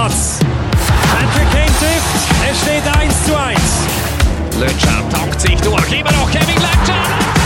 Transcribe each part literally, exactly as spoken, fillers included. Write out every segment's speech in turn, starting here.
Platz. Patrick Kane trifft, es steht eins zu eins. Lötschau taucht sich durch, immer noch Kevin Lötschau.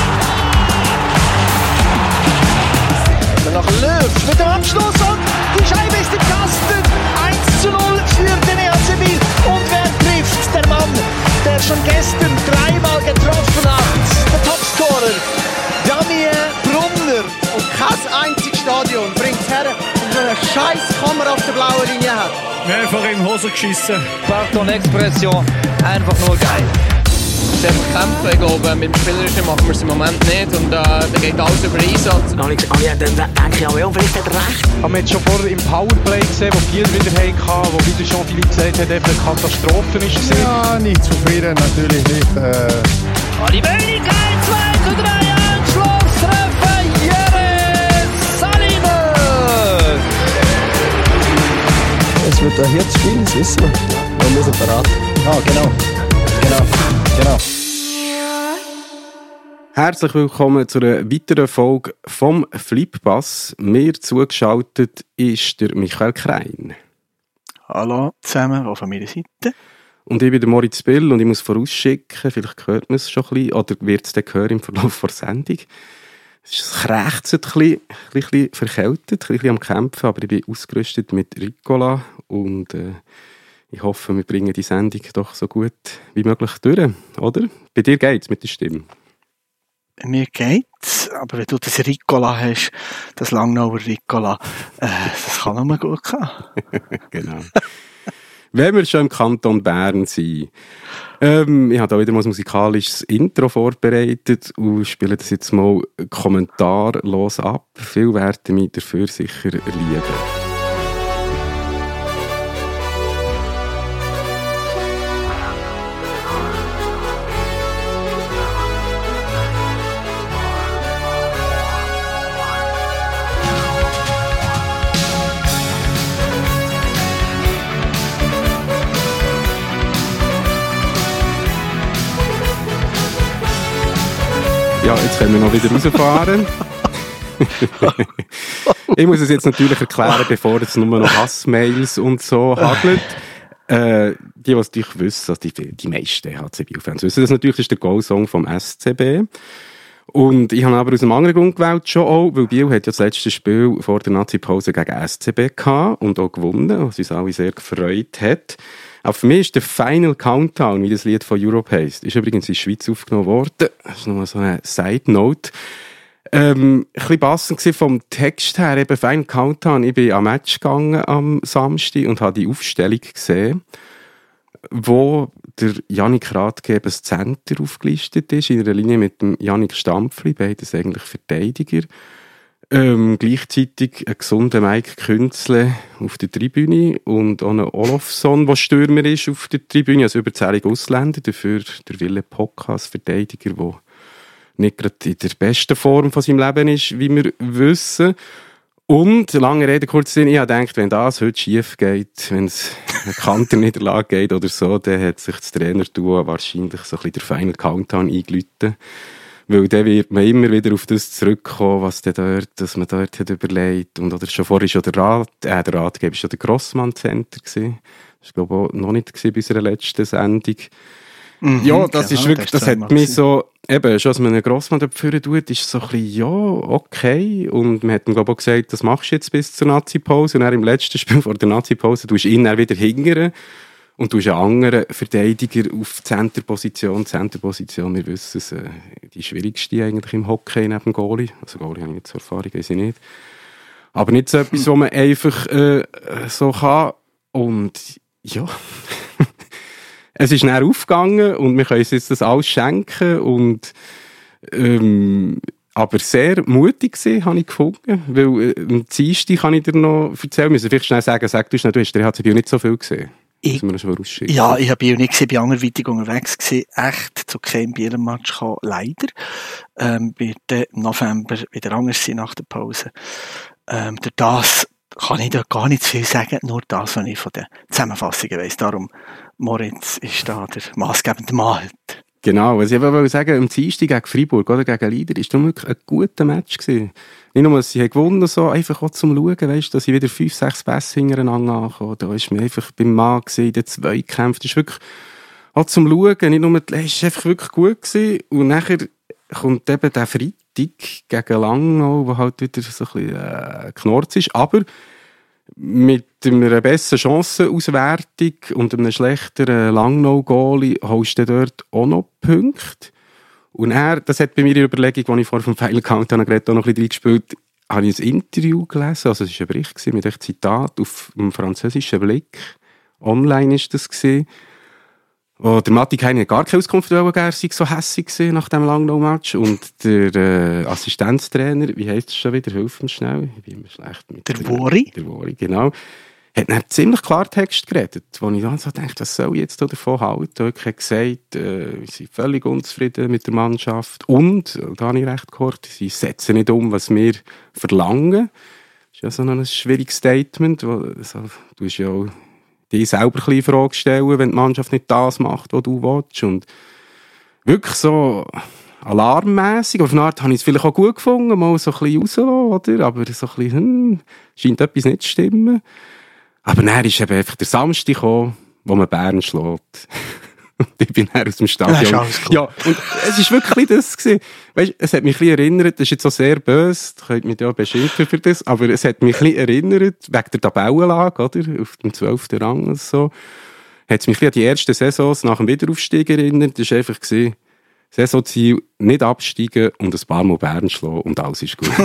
Nach Löw mit dem Abschluss und die Scheibe ist im Kasten. eins zu null für den E C Biel. Und wer trifft? Der Mann, der schon gestern dreimal getroffen hat. Der Topscorer, Daniel Brunner. Und kein einziges Stadion bringt es her, wenn so eine scheiß Kamera auf der blauen Linie hat. Mehrfach in die Hose geschissen. Pardon, Expression, einfach nur geil. Einfach kämpfen. Ich glaube, mit dem Spielerischen machen wir es im Moment nicht. Und äh, da geht alles über den Einsatz. Alex, ah ja, dann denke ich auch, ja, vielleicht hat er recht. Haben wir jetzt schon vorher im Powerplay gesehen, wo Biel wieder hatte, wo wieder Jean-Philippe gesagt hat, einfach eine Katastrophe ist. Ja, nicht zufrieden, natürlich nicht. Äh. Oh, die Möglichkeit, zwei zu drei, Anschlusstreffer, Jerusalem! Es wird ein Herzspiel, das wissen wir. Wir müssen parat. Ah, genau. Genau. Genau. Herzlich willkommen zu einer weiteren Folge vom Flippass. Mir zugeschaltet ist der Michael Krein. Hallo zusammen, auch von meiner Seite. Und ich bin der Moritz Bill und ich muss vorausschicken, vielleicht hört man es schon ein bisschen, oder wird es dann hören im Verlauf der Sendung. Es krächzt ein bisschen, ein bisschen verkältet, ein bisschen am Kämpfen, aber ich bin ausgerüstet mit Ricola und äh, ich hoffe, wir bringen die Sendung doch so gut wie möglich durch, oder? Bei dir geht's mit der Stimme? Mir geht's, aber wenn du das Ricola hast, das Langnauer Ricola, äh, das kann nur gut gehen. Genau. Wenn wir schon im Kanton Bern sind, ähm, ich habe da wieder mal ein musikalisches Intro vorbereitet und spiele das jetzt mal kommentarlos ab. Viele werden mich dafür sicher lieben. Ja, jetzt können wir noch wieder rausfahren. Ich muss es jetzt natürlich erklären, bevor es nur noch Hassmails und so hagelt. Äh, die, die es natürlich wissen, also die, die meisten H C B-Fans wissen das natürlich, ist der Goal-Song vom S C B. Und ich habe aber aus einem anderen Grund gewählt schon auch, weil Biel hat ja das letzte Spiel vor der Nazi-Pause gegen S C B gehabt und auch gewonnen, was uns alle sehr gefreut hat. Aber für mich ist der Final Countdown, wie das Lied von Europe heisst, ist übrigens in der Schweiz aufgenommen worden. Das ist nochmal so eine Side-Note. Ähm, ein bisschen passend war vom Text her, eben Final Countdown. Ich bin am Match gegangen am Samstag und habe die Aufstellung gesehen, wo der Jannik Rathgeb das Center aufgelistet ist, in einer Linie mit dem Jannik Stampfli, beides eigentlich Verteidiger. Ähm, gleichzeitig ein gesunder Mike Künzle auf der Tribüne und auch ein Olofsson, der Stürmer ist auf der Tribüne, also überzählige Ausländer, dafür der Wille Pock als Verteidiger, der nicht gerade in der besten Form von seinem Leben ist, wie wir wissen. Und, lange Rede, kurz Sinn, ich habe gedacht, wenn das heute schief geht, wenn es eine Kanterniederlage geht oder so, dann hat sich das Trainerduo wahrscheinlich so ein bisschen der Final Countdown eingeläutet. Weil dann wird man immer wieder auf das zurückkommen, was dann dort, dass man dort hat überlegt. Und oder schon vorher war der Rat, äh, der Ratgeber war schon der Grossmann-Center gewesen. Das war, glaube ich, auch noch nicht gewesen bei unserer letzten Sendung. Mhm, ja, das genau, ist wirklich, das hat mich so, eben, schon als man einen Grossmann dort führen tut, ist so ein bisschen, ja, okay. Und man hat ihm, glaube ich, auch gesagt, das machst du jetzt bis zur Nazi-Pause. Und dann im letzten Spiel vor der Nazi-Pause, du hast ihn dann wieder hingern. Und du hast einen anderen Verteidiger auf Centerposition. Centerposition, wir wissen es, äh, die schwierigste eigentlich im Hockey neben dem Goalie. Also Goalie habe ich nicht so Erfahrung, weiß ich nicht. Aber nicht so etwas, wo man einfach äh, so kann. Und ja, es ist dann aufgegangen und wir können uns jetzt das alles schenken. Und, ähm, aber sehr mutig gewesen, habe ich gefunden. Weil äh, am Dienstag kann ich dir noch erzählen, müssen vielleicht schnell sagen, sag du schnell, du hast der H C B nicht so viel gesehen. Ich, ja, ich habe nicht gesehen, ich war anderweitig unterwegs gewesen, echt zu keinem Bielermatch gekommen, leider. Ähm, wird im November wieder anders sein nach der Pause. Ähm, durch das kann ich da gar nicht zu viel sagen, nur das, was ich von den Zusammenfassungen weiss. Darum, Moritz ist da der maßgebende Mann heute. Genau, was ich wollte sagen, am Dienstag gegen Freiburg oder gegen Leiden, ist das wirklich ein guter Match gewesen. Nicht nur, dass sie haben gewonnen, so einfach auch zum Schauen, weißt, dass sie wieder fünf, sechs Pässe hintereinander ankommen. Da ist mir einfach beim Mann gesehen, in den Zweikämpfen. Das ist wirklich auch zum Schauen, nicht nur, es ist einfach wirklich gut gewesen. Und nachher kommt eben der Freitag gegen Langnau, wo halt wieder so ein bisschen äh, Knorz ist, aber mit einer besseren Chancenauswertung und einem schlechteren Langnau-Goalie holst du dort auch noch Punkte. Und er, das hat bei mir die Überlegung, als ich vorher vom Final Countdown geredet habe, noch ein bisschen reingespielt, habe ich ein Interview gelesen, also es war ein Bericht mit einem Zitat auf dem französischen Blick. Online war das gewesen. Oh, der Matti Heine hat gar keine Auskunft, weil er sei so hässig war nach dem Langnau-Match. Und der äh, Assistenztrainer, wie heisst es schon wieder, hilf mir schnell, ich bin immer schlecht mit der Wori. Der Wori, genau. Hat dann ziemlich Klartext geredet, wo ich dann so dachte, was soll ich jetzt davon halten? Er hat gesagt, äh, wir sind völlig unzufrieden mit der Mannschaft und, da habe ich recht gehört, sie setzen nicht um, was wir verlangen. Das ist ja so ein schwieriges Statement, wo, also, du hast ja auch dich selber ein bisschen in Frage stellen, wenn die Mannschaft nicht das macht, was du willst. Und wirklich so alarmmässig. Auf eine Art habe ich es vielleicht auch gut gefunden, mal so ein bisschen rauslassen, oder? Aber so ein bisschen, hm, scheint etwas nicht zu stimmen. Aber dann ist eben einfach der Samstag gekommen, wo man Bern schlägt. Und ich bin dann aus dem Stadion. Ja, ja, und es war wirklich das gewesen. Weißt, es hat mich ein bisschen erinnert, das ist jetzt auch sehr böse, da könnt mich ja beschimpfen für das, aber es hat mich ein bisschen erinnert, wegen der Tabellenlage, oder? Auf dem zwölften Rang oder so. Hat es mich ein bisschen an die ersten Saisons nach dem Wiederaufstieg erinnert. Das war einfach gewesen, Saisonziel, nicht absteigen und ein paar Mal Bern schlagen und alles ist gut.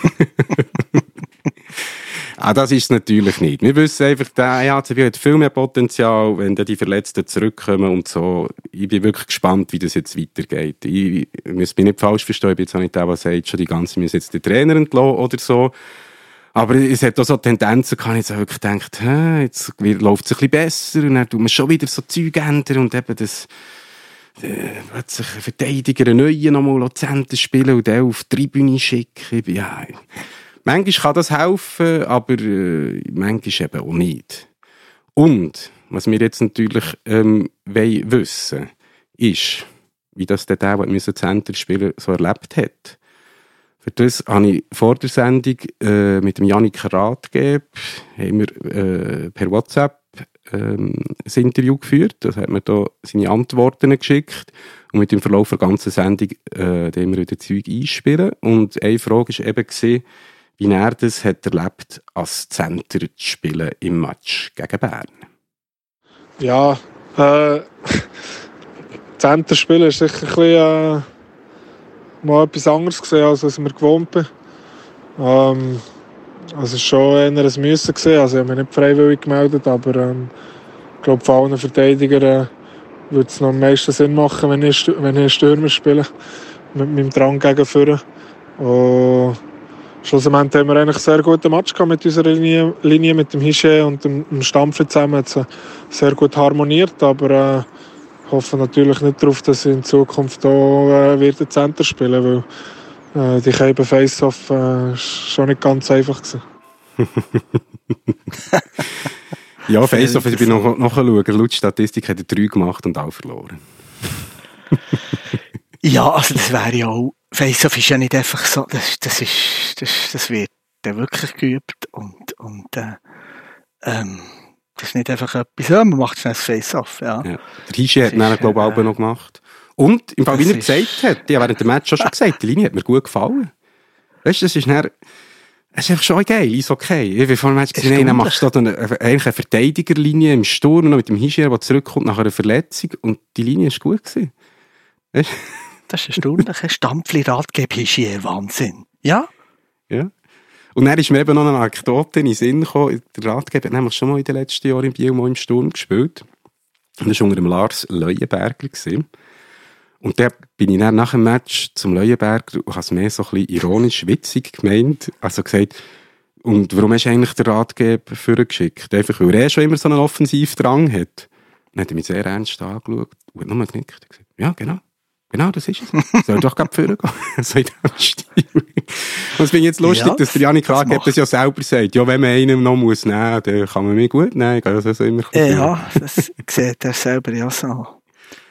Ah, das ist es natürlich nicht. Wir wissen einfach, der E H C B hat viel mehr Potenzial, wenn dann die Verletzten zurückkommen und so. Ich bin wirklich gespannt, wie das jetzt weitergeht. Ich, ich muss mich nicht falsch verstehen, ich bin jetzt auch nicht der, der sagt, schon die ganze müssen jetzt den Trainer entlassen oder so. Aber es hat auch so Tendenzen, kann ich jetzt auch wirklich gedacht, hä, jetzt läuft es ein bisschen besser und dann tut man schon wieder so Zeug ändern und eben das, äh, plötzlich ein Verteidiger, einen neuen nochmal Zentren spielen und den auf die Tribüne schicken. Ja, manchmal kann das helfen, aber äh, manchmal eben auch nicht. Und was wir jetzt natürlich ähm, wollen wissen, ist, wie das der, der Zentrum spielen so erlebt hat. Für das habe ich vor der Sendung äh, mit dem Jannik Rathgeb haben wir äh, per WhatsApp ähm, ein Interview geführt. Das hat mir da seine Antworten geschickt. Und mit dem Verlauf der ganzen Sendung äh, haben wir wieder Zeug einspielen. Und eine Frage war eben, gewesen, wie er das hat erlebt, als Center zu spielen im Match gegen Bern. Ja, äh, Center spielen ist sicher ein bisschen, äh, mal etwas anderes gesehen, als was wir gewohnt sind. Ähm, also es war schon eher ein Müssen gewesen. Also ich habe mich nicht freiwillig gemeldet, aber ähm, ich glaube, von allen Verteidigern äh, würde es noch am meisten Sinn machen, wenn ich, wenn ich Stürmer spiele, mit meinem Drang gegen vorne. Und schlussendlich haben wir eigentlich einen sehr guten Match gehabt mit unserer Linie, Linie mit dem Hische und dem, dem Stampfer zusammen. Es hat sehr gut harmoniert, aber äh, ich hoffe natürlich nicht darauf, dass ich in Zukunft auch äh, wieder Center spielen, weil äh, die Keiben Face-Off äh, schon nicht ganz einfach gewesen. Ja, Face-Off, ich bin noch nachschauen. Laut Statistik hat er drei gemacht und auch verloren. Ja, also das wäre ja auch, Face-Off ist ja nicht einfach so, das, das ist, das, das wird dann wirklich geübt und, und äh, ähm, das ist nicht einfach etwas, ja, man macht schnell das Face-Off, ja. ja. Der Hische hat dann, glaube ich, auch äh, noch gemacht. Und, im Fall, wie er gesagt hat, die haben während dem Match schon gesagt, die Linie hat mir gut gefallen. Weißt du, das ist dann, es ist einfach schon geil, ist okay. Ich habe vor dem Match gesehen, dann machst du da eine, eigentlich eine Verteidigerlinie im Sturm, noch mit dem Hische, der zurückkommt nach einer Verletzung und die Linie war gut gewesen. Weißt? Das ist erstaunlich, ein Stampfli-Ratgeber Hischier, Wahnsinn. Ja? Ja. Und dann ist mir eben noch eine Anekdote in den Sinn gekommen. Der Ratgeber hat nämlich schon mal in den letzten Jahren in Biel mal im Sturm gespielt. Und das war unter dem Lars Leuenberger. Und da bin ich dann nach dem Match zum Leuenberger und habe es mehr so ein bisschen ironisch, witzig gemeint. Also gesagt, und warum hast du eigentlich den Ratgeber vorgeschickt? Einfach, weil er schon immer so einen Offensivdrang hat. Dann hat er mich sehr ernst angeschaut und hat nur genickt. Gesagt, ja, genau. Genau, das ist es. Soll doch gerade führen gehen. So in diesem Stil. Und es finde ich jetzt lustig, ja, dass der Jannik Rathgeb das ja selber sagt. Ja, wenn man einen noch muss nehmen muss, dann kann man mich gut nehmen. Also so immer äh, ja, das sieht er selber ja so.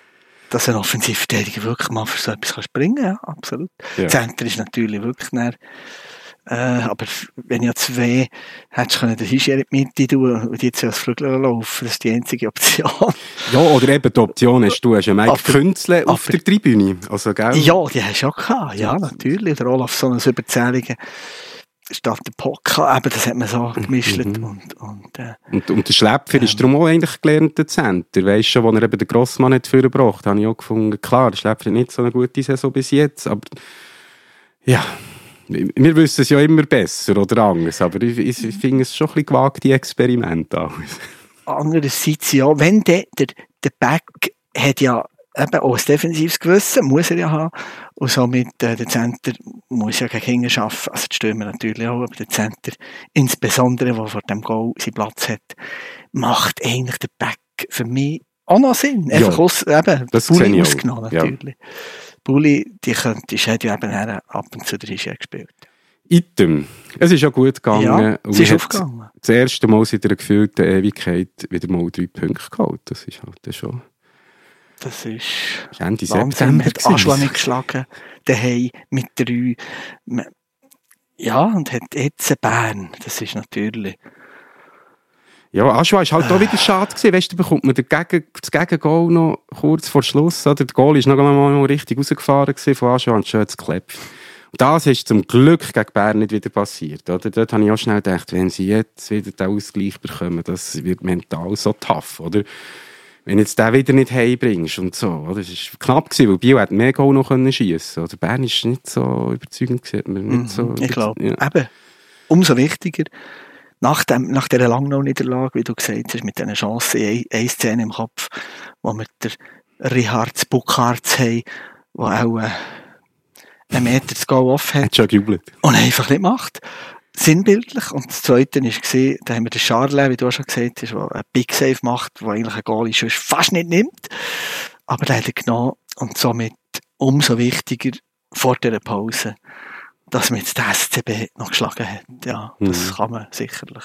dass ein Offensivverteidiger wirklich mal für so etwas kann springen, ja, absolut. Ja. Center ist natürlich wirklich näher. Äh, aber wenn ja zwei hättest du den Hischier in die Mitte tun und die zwei als Flügel laufen, das ist die einzige Option. Ja, oder eben die Option hast du, hast ja Mike Künzle auf der Tribüne. Also, gell? Ja, die hast du auch gehabt, ja, natürlich. Der Olaf so ein Überzähliger statt der Poca, eben, das hat man so gemischt. Mhm. Und, und, äh, und, und der Schläpfer ähm, ist darum auch eigentlich gelernter Center. Weisst schon, wo er eben den Grossmann nicht vorgebracht hat, habe ich auch gefunden, klar, der Schläpfer hat nicht so eine gute Saison bis jetzt, aber ja, wir wissen es ja immer besser oder anders, aber ich, ich, ich finde es schon ein bisschen gewagt, die Experimente. Andererseits ja, wenn der, der, der Back hat ja eben auch ein defensives Gewissen, muss er ja haben, und somit äh, der Center muss ja gegen Kinder arbeiten, also die Stürmer natürlich auch, aber der Center insbesondere, der vor dem Goal seinen Platz hat, macht eigentlich der Back für mich auch noch Sinn. Einfach ja, aus, eben, das Bulli ausgenommen natürlich. Ja. Bulli, die könnte, die hat ja eben ab und zu der Ischia gespielt. Item. Es ist ja gut gegangen. Ja, es ist aufgegangen. Das erste Mal seit einer gefühlten Ewigkeit wieder mal drei Punkte geholt. Das ist halt schon... Das ist Ende September. Hat Aschua nicht geschlagen. Daheim mit drei. Ja, und hat jetzt Bern. Das ist natürlich... Ja, Aschua ist halt äh. auch wieder schade gewesen. Weißt du, bekommt man den Gegen, das Gegengoal noch kurz vor Schluss. Oder? Der Goal ist noch mal richtig rausgefahren gewesen von Aschua und schon hat es geklappt. Und das ist zum Glück gegen Bern nicht wieder passiert. Oder? Dort habe ich auch schnell gedacht, wenn sie jetzt wieder den Ausgleich bekommen, das wird mental so tough, oder? Wenn jetzt den wieder nicht heimbringst und so, oder? Es war knapp gewesen, weil Bio hätte mehr Goal noch schiessen können. Bern ist nicht so überzeugend gewesen. Nicht mhm, so ich glaube, ja. Eben, umso wichtiger, nach, dem, nach dieser Langnau-Niederlage, wie du gesagt hast, mit diesen Chancen, eine, eine Szene im Kopf, wo wir den Richards Buckards haben, der auch äh, einen Meter zu Goal off hat. Hat schon gejubelt. Und einfach nicht macht. Sinnbildlich. Und das Zweite war, da haben wir den Charles, wie du auch schon gesagt hast, der einen Big Save macht, der eigentlich ein Goalie schon fast nicht nimmt. Aber der hat er genommen. Und somit umso wichtiger vor dieser Pause, dass man jetzt den S C B noch geschlagen hat. Ja, das mhm. kann man sicherlich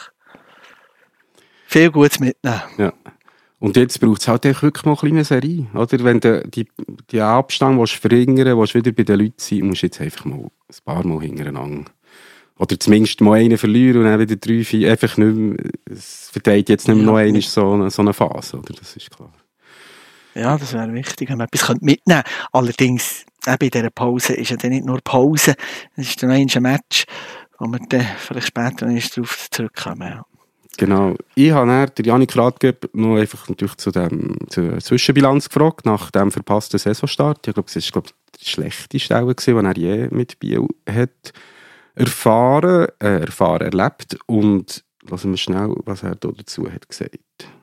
viel Gutes mitnehmen. Ja. Und jetzt braucht es halt wirklich mal eine kleine Serie. Oder? Wenn du die, die Abstand willst verringern willst, wieder bei den Leuten sein, musst du jetzt einfach mal ein paar Mal hintereinander. Oder zumindest mal einen verlieren und dann wieder drei, vier. Einfach nicht mehr, es verteilt jetzt nicht mehr ja, noch einmal so eine, so eine Phase. Oder? Das ist klar. Ja, das wäre wichtig, wenn man etwas mitnehmen könnte. Allerdings, eben in dieser Pause ist ja dann nicht nur Pause, es ist dann ein Match, wo wir dann vielleicht später noch darauf zurückkommen. Ja. Genau. Ich habe dann der Janik Radgeb noch einfach natürlich zu dem, zur Zwischenbilanz gefragt, nach dem verpassten Saisonstart. Ich glaube, es war die schlechteste Stelle, die er je mit Biel hat erfahren, äh, erfahren, erlebt. Und lassen wir schnell, was er dazu hat gesagt.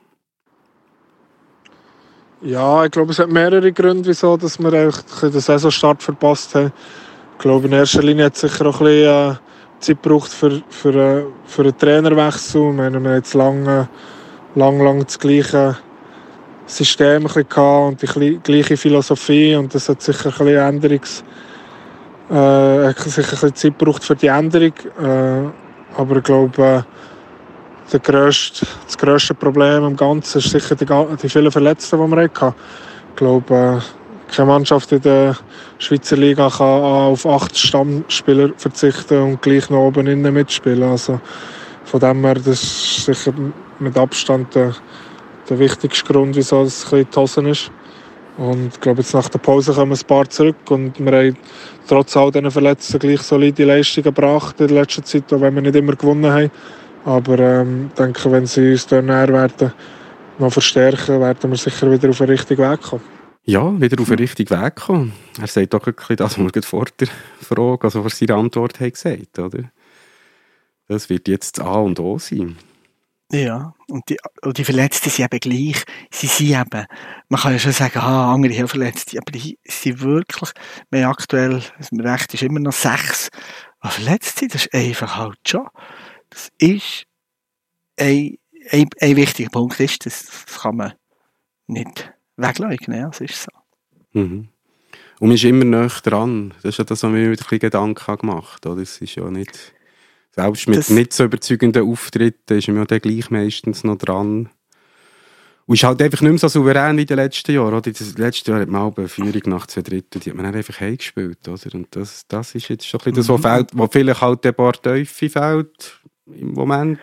Ja, ich glaube, es hat mehrere Gründe, wieso dass wir den Saisonstart verpasst haben. Ich glaube, in erster Linie hat es sicher auch ein bisschen äh, Zeit gebraucht für, für, für einen Trainerwechsel. Wir haben jetzt lange, lang, lang das gleiche System gehabt und die gleiche Philosophie. Und das hat sicher ein bisschen Änderungs, äh, hat sicher ein bisschen Zeit gebraucht für die Änderung. Äh, aber ich glaube, äh, der grösste, das grösste Problem im Ganzen ist sicher die, die vielen Verletzten, die wir hatten. Ich glaube, äh, keine Mannschaft in der Schweizer Liga kann auf acht Stammspieler verzichten und gleich noch oben innen mitspielen. Also von dem her, das ist sicher mit Abstand der, der wichtigste Grund, wieso es ein bisschen die Hosen ist. Und ich glaube, jetzt nach der Pause kommen ein paar zurück und wir haben trotz all diesen Verletzten gleich solide Leistungen gebracht in der letzten Zeit, auch wenn wir nicht immer gewonnen haben. Aber ähm, ich denke, wenn sie uns dann näher werden, noch verstärken, werden wir sicher wieder auf den richtigen Weg kommen. Ja, wieder auf den richtigen Weg kommen. Er sagt doch wirklich das, was wir vor der Frage, also vor seiner Antwort haben gesagt, oder? Das wird jetzt A und O sein. Ja, und die, und die Verletzten sind eben gleich. Sie sind eben, man kann ja schon sagen, ah, andere haben Verletzte, aber die sind wirklich, wir haben aktuell, also recht ist immer noch sechs, aber Verletzte, das ist einfach halt schon. Das ist ein, ein, ein wichtiger Punkt, ist, das, das kann man nicht wegleugnen, ja, das ist so. Mhm. Und man ist immer näher dran. Das ist ja das, was mir wieder ein bisschen Gedanken gemacht hat. Das ist ja nicht, selbst mit das, nicht so überzeugenden Auftritten ist man ja dann gleich meistens noch dran. Und ist halt einfach nicht mehr so souverän wie in den letzten Jahren. Oder? Das letzte Jahr hat man auch eine Führung nach zwei Drittel, die hat man dann einfach heimgespielt. Oder? Und das, das ist jetzt schon ein bisschen das, was fehlt, wo vielleicht halt ein paar Teufel fehlt im Moment.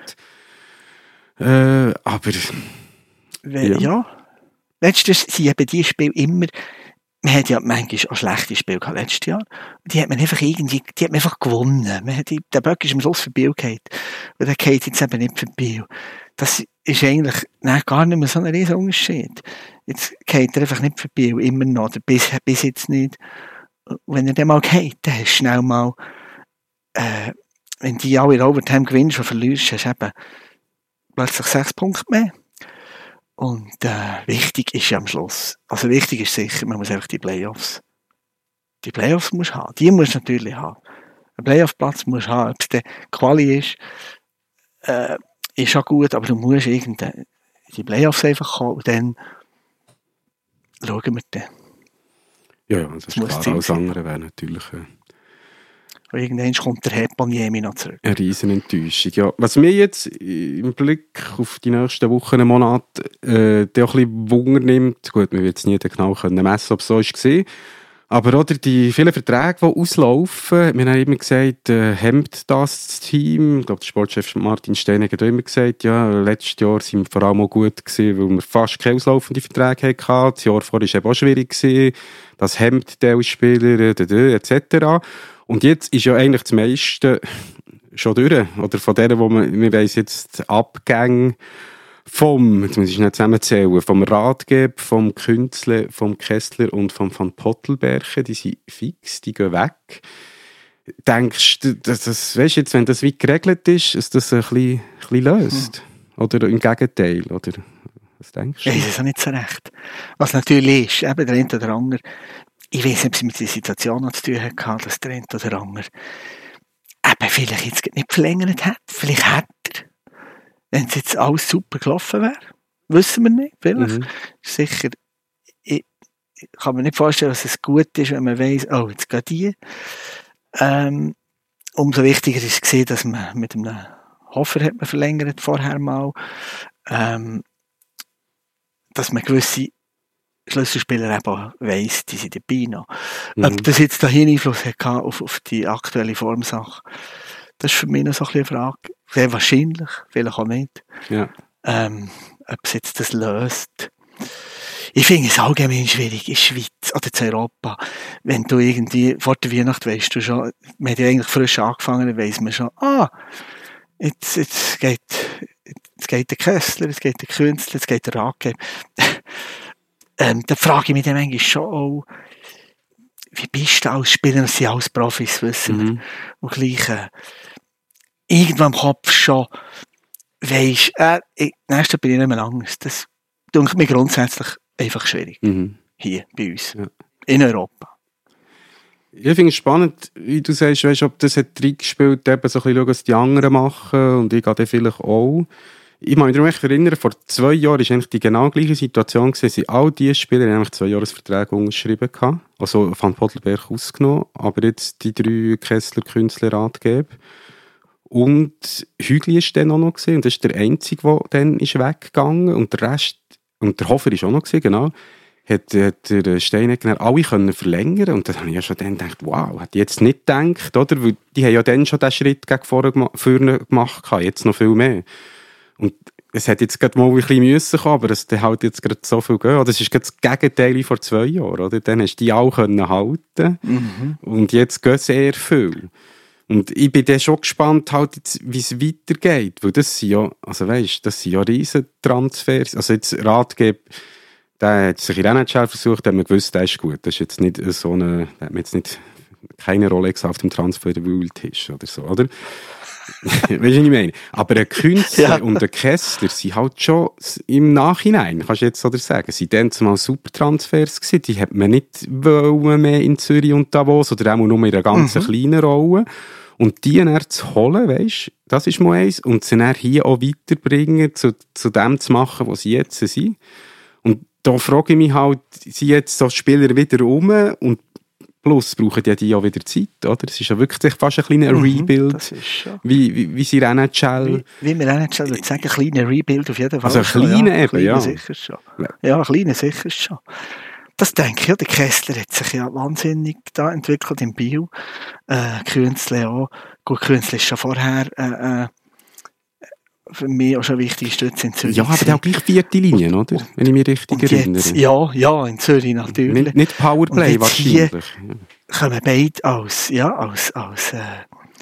Äh, aber... Ja. ja. Letztes sind eben die Spiele immer... Man hat ja manchmal auch schlechte Spiele gehabt letztes Jahr. Und die hat man einfach irgendwie, die hat man einfach gewonnen. Man hat die, der Böck ist am Schluss für Biel gefallen. Und der geht jetzt eben nicht für Biel. Das ist eigentlich nein, gar nicht mehr so ein riesen Unterschied. Jetzt geht er einfach nicht für Biel, immer noch. Oder bis, bis jetzt nicht. Und wenn er dann mal geht, dann hast du schnell mal, äh, wenn die alle in Overtime gewinnst und verlierst, hast du eben plötzlich sechs Punkte mehr. Und äh, wichtig ist ja am Schluss, also wichtig ist sicher, man muss einfach die Playoffs, die Playoffs muss haben, die muss natürlich haben. Ein Playoff-Platz muss haben, ob es der Quali ist, äh, ist auch gut, aber du musst irgendeine, die Playoffs einfach kommen und dann schauen wir dann. Ja, ja, das ist klar, alles andere wäre natürlich... Äh Und irgendwann kommt der Heponiemi noch zurück. Eine riesen Enttäuschung, ja. Was mir jetzt im Blick auf die nächsten Wochen, Monate äh, auch ein bisschen Wunder nimmt, gut, wir werden jetzt nie genau können messen, ob es so war, aber oder die vielen Verträge, die auslaufen, wir haben immer gesagt, äh, hemmt das, das Team, ich glaube, der Sportchef Martin Stein hat auch immer gesagt, ja, letztes Jahr sind wir vor allem auch gut gewesen, weil wir fast keine auslaufenden Verträge hatten, das Jahr vorher war es eben auch schwierig gewesen, das hemmt die Spieler, et cetera. Und jetzt ist ja eigentlich das meiste schon durch. Oder von denen, wo man, wir weiss jetzt Abgänge vom, jetzt muss ich nicht zusammenzählen, vom Ratgeber, vom Künzle, vom Kessler und vom Van Pottelberchen, die sind fix, die gehen weg. Denkst du, dass das, weißt du jetzt, wenn das wie geregelt ist, dass das ein bisschen, ein bisschen löst? Hm. Oder im Gegenteil? Oder was denkst du? Ich weiß es auch nicht so recht. Was natürlich ist, eben der eine oder andere, ich weiss nicht, ob es mit der Situation noch zu tun hatte, dass der eine oder andere eben vielleicht jetzt nicht verlängert hat. Vielleicht hätte er, wenn es jetzt alles super gelaufen wäre. Wissen wir nicht, vielleicht. Mhm. Sicher, ich, ich kann mir nicht vorstellen, dass es gut ist, wenn man weiss, oh, jetzt geht die. Ähm, umso wichtiger ist es gesehen, dass man mit einem Hofer hat man verlängert vorher mal, ähm, dass man gewisse Schlüsselspieler eben weiss, die sind dabei noch. Mhm. Ob das jetzt dahin Einfluss hat auf, auf die aktuelle Formsache, das ist für mich noch so ein bisschen eine Frage. Sehr wahrscheinlich, vielleicht auch nicht. Ja. Ähm, ob es jetzt das löst. Ich finde es allgemein schwierig in der Schweiz oder in Europa. Wenn du irgendwie vor der Weihnacht weisst du schon, wir haben ja eigentlich frisch angefangen, dann weiss man schon, ah, jetzt, jetzt geht, jetzt geht der Kessler, jetzt geht der Künstler, jetzt geht der Ratgeber. Ähm, da frage ich mich dann manchmal schon auch, wie bist du als Spieler, das sind alles Profis, wissen wir. Mhm. Und gleich, äh, irgendwo im Kopf schon, weisst, äh, nächstes bin ich nicht mehr anders. Das denke mir grundsätzlich einfach schwierig. Mhm. Hier, bei uns. Ja. In Europa. Ich finde es spannend, wie du sagst, weißt, ob das hat reingespielt, eben so ein bisschen schauen, was die anderen machen, und ich gehe dann vielleicht auch. Ich kann mich erinnern, vor zwei Jahren war eigentlich die genau gleiche Situation gewesen. All diese Spieler haben eigentlich zwei Jahresverträge unterschrieben gehabt. Also Van Pottelberg ausgenommen, aber jetzt die drei Kessler, Künstler, Ratgeber. Und Hügli war dann auch noch gewesen, und das ist der Einzige, der dann ist weggegangen, und der Rest, und der Hofer war auch noch gewesen, genau, hat, hat der Steinegger alle können verlängern, und dann habe ich ja schon dann gedacht, wow, hätte ich jetzt nicht gedacht, oder? Weil die haben ja dann schon den Schritt gegen vorne gemacht, jetzt noch viel mehr. Und es hat jetzt gerade mal ein bisschen müssen kommen, aber es hat jetzt gerade so viel gehen. Das ist gerade das Gegenteil wie vor zwei Jahren, oder? Dann hast du die auch können halten. Mhm. Und jetzt gehen sehr viel. Und ich bin dann schon gespannt, halt jetzt, wie es weitergeht. Weil das sind ja, also weisst, das sind ja riesen Transfers. Also jetzt Ratgeber, der hat sich in der N H L versucht, da hat man gewusst, der ist gut. Das ist jetzt nicht so eine, da hat man jetzt nicht keine Rolex auf dem Transfer-Tisch oder so, oder? Weißt du, was ich meine? Aber ein Künstler ja. und ein Kessler sind halt schon im Nachhinein, kannst du jetzt oder sagen, sind dann zumal super Transfers gewesen. Die hat man nicht wollen mehr in Zürich und Davos oder auch nur in einer ganz mhm. kleinen Rolle. Und die dann zu holen, weisst, das ist mal eins. Und sie dann hier auch weiterbringen, zu, zu dem zu machen, was sie jetzt sind. Und da frage ich mich halt, sind jetzt so Spieler wieder rum und Plus brauchen ja die auch wieder Zeit, oder? Es ist ja wirklich fast ein kleiner Mhm, Rebuild. das ist schon. Wie, wie, wie sie in N H L. Wie, wie wir N H L würde sagen, ein kleiner Rebuild auf jeden Fall. Also ein kleiner ja, eben, kleiner ja. Sicher schon. Ja, ein kleiner sicher schon. Das denke ich, ja, der Kessler hat sich ja wahnsinnig da entwickelt in Biel. Äh, Künzle auch. Gut, Künzle ist schon vorher äh, äh, für mich auch schon eine wichtige Stütze in Zürich. Ja, aber der hat auch gleich vierte Linien, oder? Wenn ich mich richtig und erinnere. Jetzt, ja, ja, in Zürich natürlich. Nicht, nicht Powerplay und wahrscheinlich. Kommen beide als, ja, als, als, äh,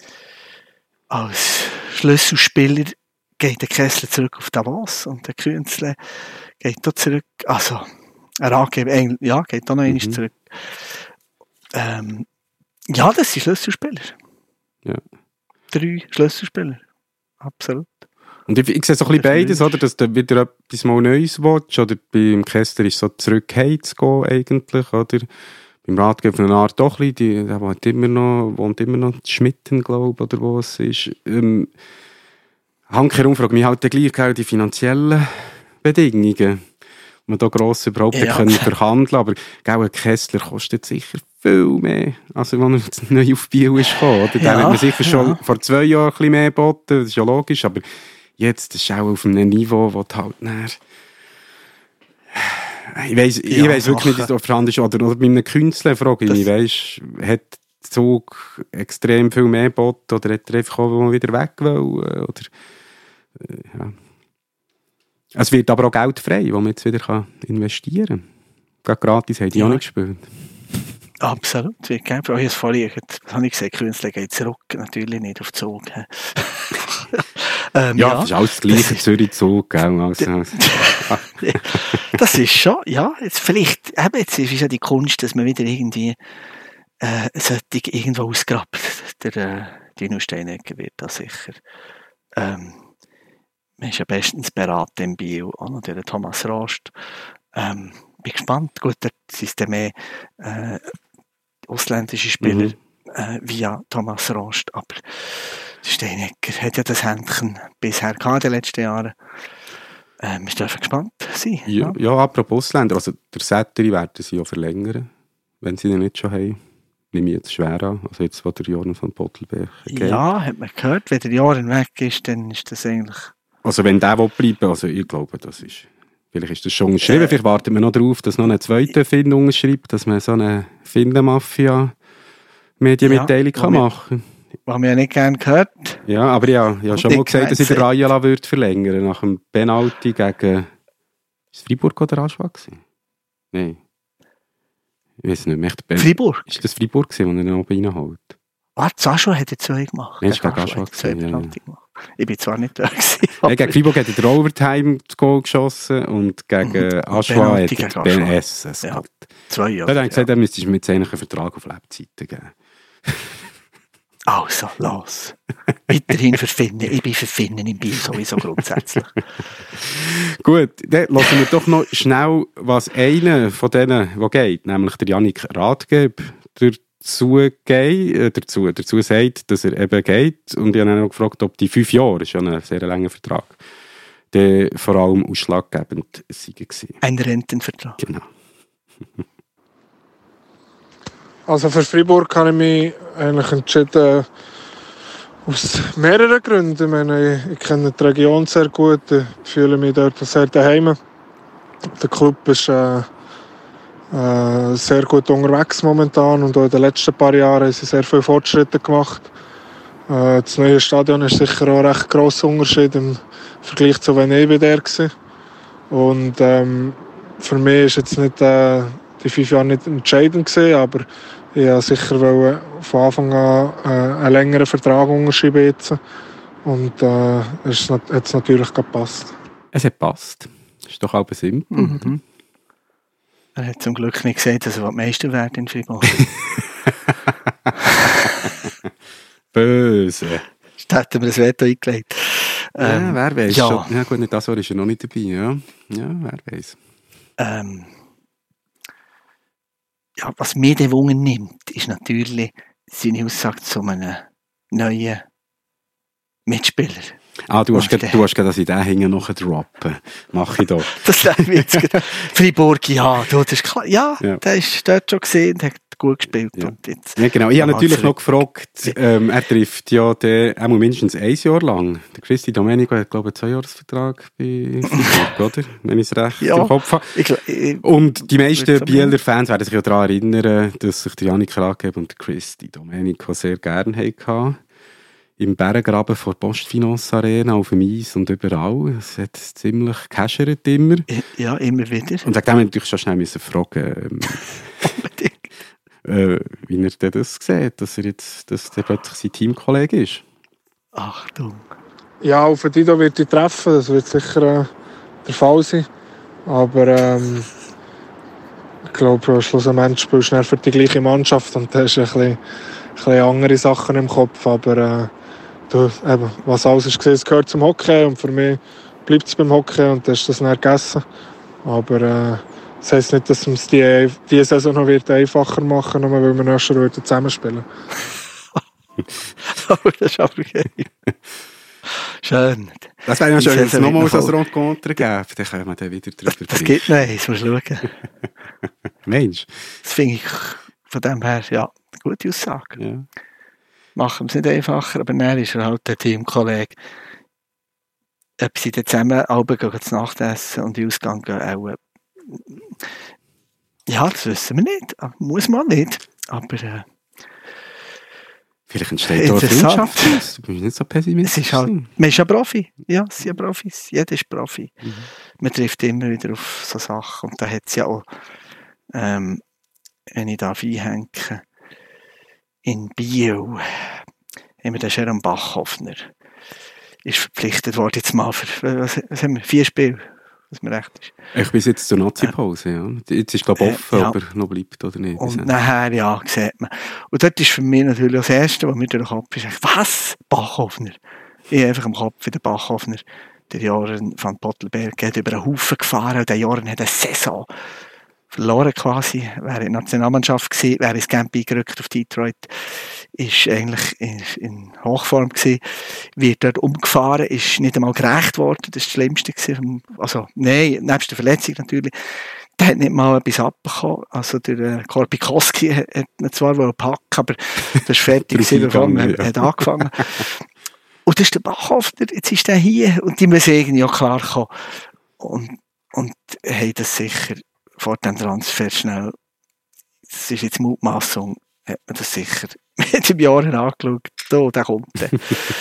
als Schlüsselspieler geht der Kessler zurück auf Davos und der Künzle geht da zurück, also, er Angeber, ja, geht da noch einmal mhm. zurück. Ähm, ja, das sind Schlüsselspieler. Ja. Drei Schlüsselspieler. Absolut. Und ich, ich sehe so ein bisschen beides, oder? Dass du wieder etwas mal Neues willst, oder beim Kessler ist so zurück heimzugehen eigentlich, oder? Beim Ratgeber von einer Art doch ein bisschen, die, der wohnt immer noch, wohnt immer noch in Schmitten, glaube ich, oder wo es ist. Ähm, Handkehrum fragt mich halt gleich auch die finanziellen Bedingungen. Man da gross überhaupt ja. können verhandeln, aber gell, ein Kessler kostet sicher viel mehr, also wenn er jetzt neu auf Biel ist gekommen, oder? Ja, dann hat man sicher ja. schon vor zwei Jahren ein bisschen mehr geboten, das ist ja logisch, aber jetzt ist es auch auf einem Niveau, wo du halt näher ich weiss, ja, ich weiss wirklich nicht, ob es verhandelt ist, oder, oder bei einem Künstler frage ich mich, weisst, hat der Zug extrem viel mehr geboten, oder hat er einfach auch mal wieder weg wollen, oder, ja. Es wird aber auch Geld frei, das man jetzt wieder investieren kann. Gerade gratis haben die ja. auch nicht gespielt. Absolut, wird Geld frei. Ich vorhin, was habe ich gesagt, Künstler geht zurück, natürlich nicht auf den Zug. ähm, ja, ja, das ist alles das gleiche Zürich-Zug. Also. Das ist schon, ja, jetzt vielleicht, eben jetzt ist ja die Kunst, dass man wieder irgendwie äh, sollte irgendwo ausgrabt. Der äh, Dino Steinegger wird da sicher. Ähm, Man ist ja bestens beraten im Bio, auch noch der Thomas Rost. Ähm, bin gespannt. Gut, da sind dann mehr äh, ausländische Spieler mhm. äh, via Thomas Rost, aber Steinegger hat ja das Händchen bisher gehabt in den letzten Jahren. Ähm, wir dürfen gespannt sein. Ja, ja. ja, apropos Ausländer, also der Sätteri werden sie ja verlängern, wenn sie ihn nicht schon haben. Nehme ich jetzt schwer an, also jetzt, wo der Jordan von Pottelberg geht. Ja, hat man gehört, wenn der Jordan weg ist, dann ist das eigentlich... Also wenn der will bleiben, also ich glaube, das ist, vielleicht ist das schon geschrieben, äh, vielleicht warten wir noch darauf, dass noch ein zweiter Finn unterschreibt, dass man so eine Finnen-Mafia-Medienmitteilung ja, kann machen kann. Was wir ja nicht gerne gehört. Ja, aber ja, ich habe schon mal gesagt, dass ich den Rajala würde verlängern nach dem Penalty gegen... Ist es Freiburg oder Aschua gewesen? Nein. Ich weiß nicht mehr. Ben- Freiburg? Ist das Freiburg gewesen, wo er den oben reinholt? Was? Aschua hat er zwei gemacht? Nein, es war gegen Aschua gewesen, ja. Ich bin zwar nicht da gewesen. Ja, gegen Freiburg hat er den Overtime das Goal geschossen und gegen mhm. Aschua hat er Ben S. Es ja. Zwei Jahre. Da habe ich gesagt, ja. da müsstest du mir jetzt eigentlich einen Vertrag auf Lebzeiten geben. Also, los. Weiterhin für Finnen. Ich bin für Finnen im Biel sowieso grundsätzlich. Gut, dann lassen wir doch noch schnell, was einer von denen, der geht, nämlich der Yannick Rathgeb, dazu, geht, dazu, dazu sagt, dass er eben geht. Und ich habe ihn auch gefragt, ob die fünf Jahre, das ist ja ein sehr langer Vertrag, der vor allem ausschlaggebend war. Ein Rentenvertrag. Genau. Also für Freiburg habe ich mich eigentlich entschieden, aus mehreren Gründen. Ich meine, ich kenne die Region sehr gut, ich fühle mich dort sehr daheim. Der Club ist äh, äh, sehr gut unterwegs momentan und auch in den letzten paar Jahren haben sie sehr viele Fortschritte gemacht. Äh, das neue Stadion ist sicher auch ein recht grosser Unterschied im Vergleich zu wenn ich bei der war. Und ähm, für mich ist jetzt nicht äh, die fünf Jahre nicht entscheidend gewesen, aber ich wollte sicher von Anfang an äh, einen längeren Vertrag unterschreiben jetzt. Und äh, es hat es natürlich gepasst. Es hat gepasst. Das ist doch auch simpel. Mhm. Er hat zum Glück nicht gesagt, dass er Meister wird in Freiburg. Böse. Da hätten wir das Veto eingelegt. Ähm, ja, wer weiß. Ja. ja gut, nicht das Jahr ist er noch nicht dabei. Ja, ja wer weiß. Ähm, ja, was mir den Wungen nimmt, ist natürlich seine Aussage zu einem neuen Mitspieler. Ah, du hast gerade, dass ich den hinten noch droppen. Mach ich doch. Das wäre jetzt Freiburg, ja, du, das ist klar. Ja, ja, der ist dort schon gesehen und hat gut gespielt. Ja. Und jetzt ja, genau. Ich habe natürlich noch gefragt, ähm, er trifft ja den, auch mindestens ein Jahr lang. Der Cristi Domenico hat, glaube ich, einen Zweijahresvertrag bei Freiburg, oder? Wenn ich es recht ja, im Kopf habe. Ich, ich, und die meisten Bieler Fans werden sich ja daran erinnern, dass sich der Janik Rathgeb und der Cristi Domenico sehr gerne hatten. Im Berggraben vor der Postfinance Arena, auf dem Eis und überall. Es hat ziemlich gehäschert immer. Ja, immer wieder. Und wegen dem musste ich natürlich schon schnell müssen fragen, ähm, äh, wie er denn das sieht, dass er jetzt dass der plötzlich sein Teamkollege ist. Achtung. Ja, auf den Dido wird ich treffen, das wird sicher äh, der Fall sein. Aber ähm, ich glaube, schlussendlich spielst du für die gleiche Mannschaft und da hast du ein bisschen, ein bisschen andere Sachen im Kopf. Aber äh, du, eben, was alles ist gesehen, es gehört zum Hockey und für mich bleibt es beim Hockey und das ist das nicht gegessen. Aber äh, das heisst nicht, dass es die, die Saison noch wird einfacher machen wird, weil wir noch schon zusammenspielen. Aber das ist aber geil. Schön. Das wäre ja schön, wenn es nochmal so ein Rencontre gäbe. Dann können wir dann wieder drüber Das gibt noch eins, musst du schauen. Mensch. Das finde ich von dem her, ja, eine gute Aussage. Ja. Machen wir es nicht einfacher, aber dann ist er halt der Teamkollege. Ob sie dann zusammen Abend zu Nacht essen und in den Ausgang gehen, auch, ja, das wissen wir nicht. Muss man nicht. Aber äh, vielleicht entsteht da eine Freundschaft. Du bist nicht so pessimistisch. Halt, man ist ja Profi. Ja, es sind ja Profis. Jeder ist Profi. Mhm. Man trifft immer wieder auf so Sachen. Und da hat es ja auch, ähm, wenn ich darf einhängen, in Bio, immer der Jerome Bachhoffner, ist verpflichtet worden jetzt mal für, was, was haben wir, vier Spiele, was mir recht ist. Ich bin jetzt zur Nazi-Pause, ja. Jetzt ist, glaube ich, offen, äh, ja. ob er noch bleibt oder nicht. Und nachher, ja, sieht man. Und dort ist für mich natürlich das Erste, was mir durch den Kopf ist, was? Bachhoffner. Ich habe einfach im Kopf wie der Bachhoffner. Der Joran van Pottelberg hat über einen Haufen gefahren und der Joran hat eine Saison verloren quasi. Wäre in der Nationalmannschaft gewesen, wäre ins Camp eingerückt auf Detroit, ist eigentlich in, in Hochform gewesen, wird dort umgefahren, ist nicht einmal gerecht worden, das war das Schlimmste gewesen. Also, nein, nebst der Verletzung natürlich. Der hat nicht mal etwas abbekommen. Also, der äh, Korbikowski hat, hat ihn zwar packen, aber das ist fertig gewesen, bevor er ja. hat angefangen. Und das ist der Bachhoffner, jetzt ist der hier und die müssen irgendwie auch klar kommen. Und, und haben das sicher vor dem Transfer schnell, das ist jetzt Mutmaßung, hat man das sicher mit dem Jahr angeschaut, da, der kommt dann.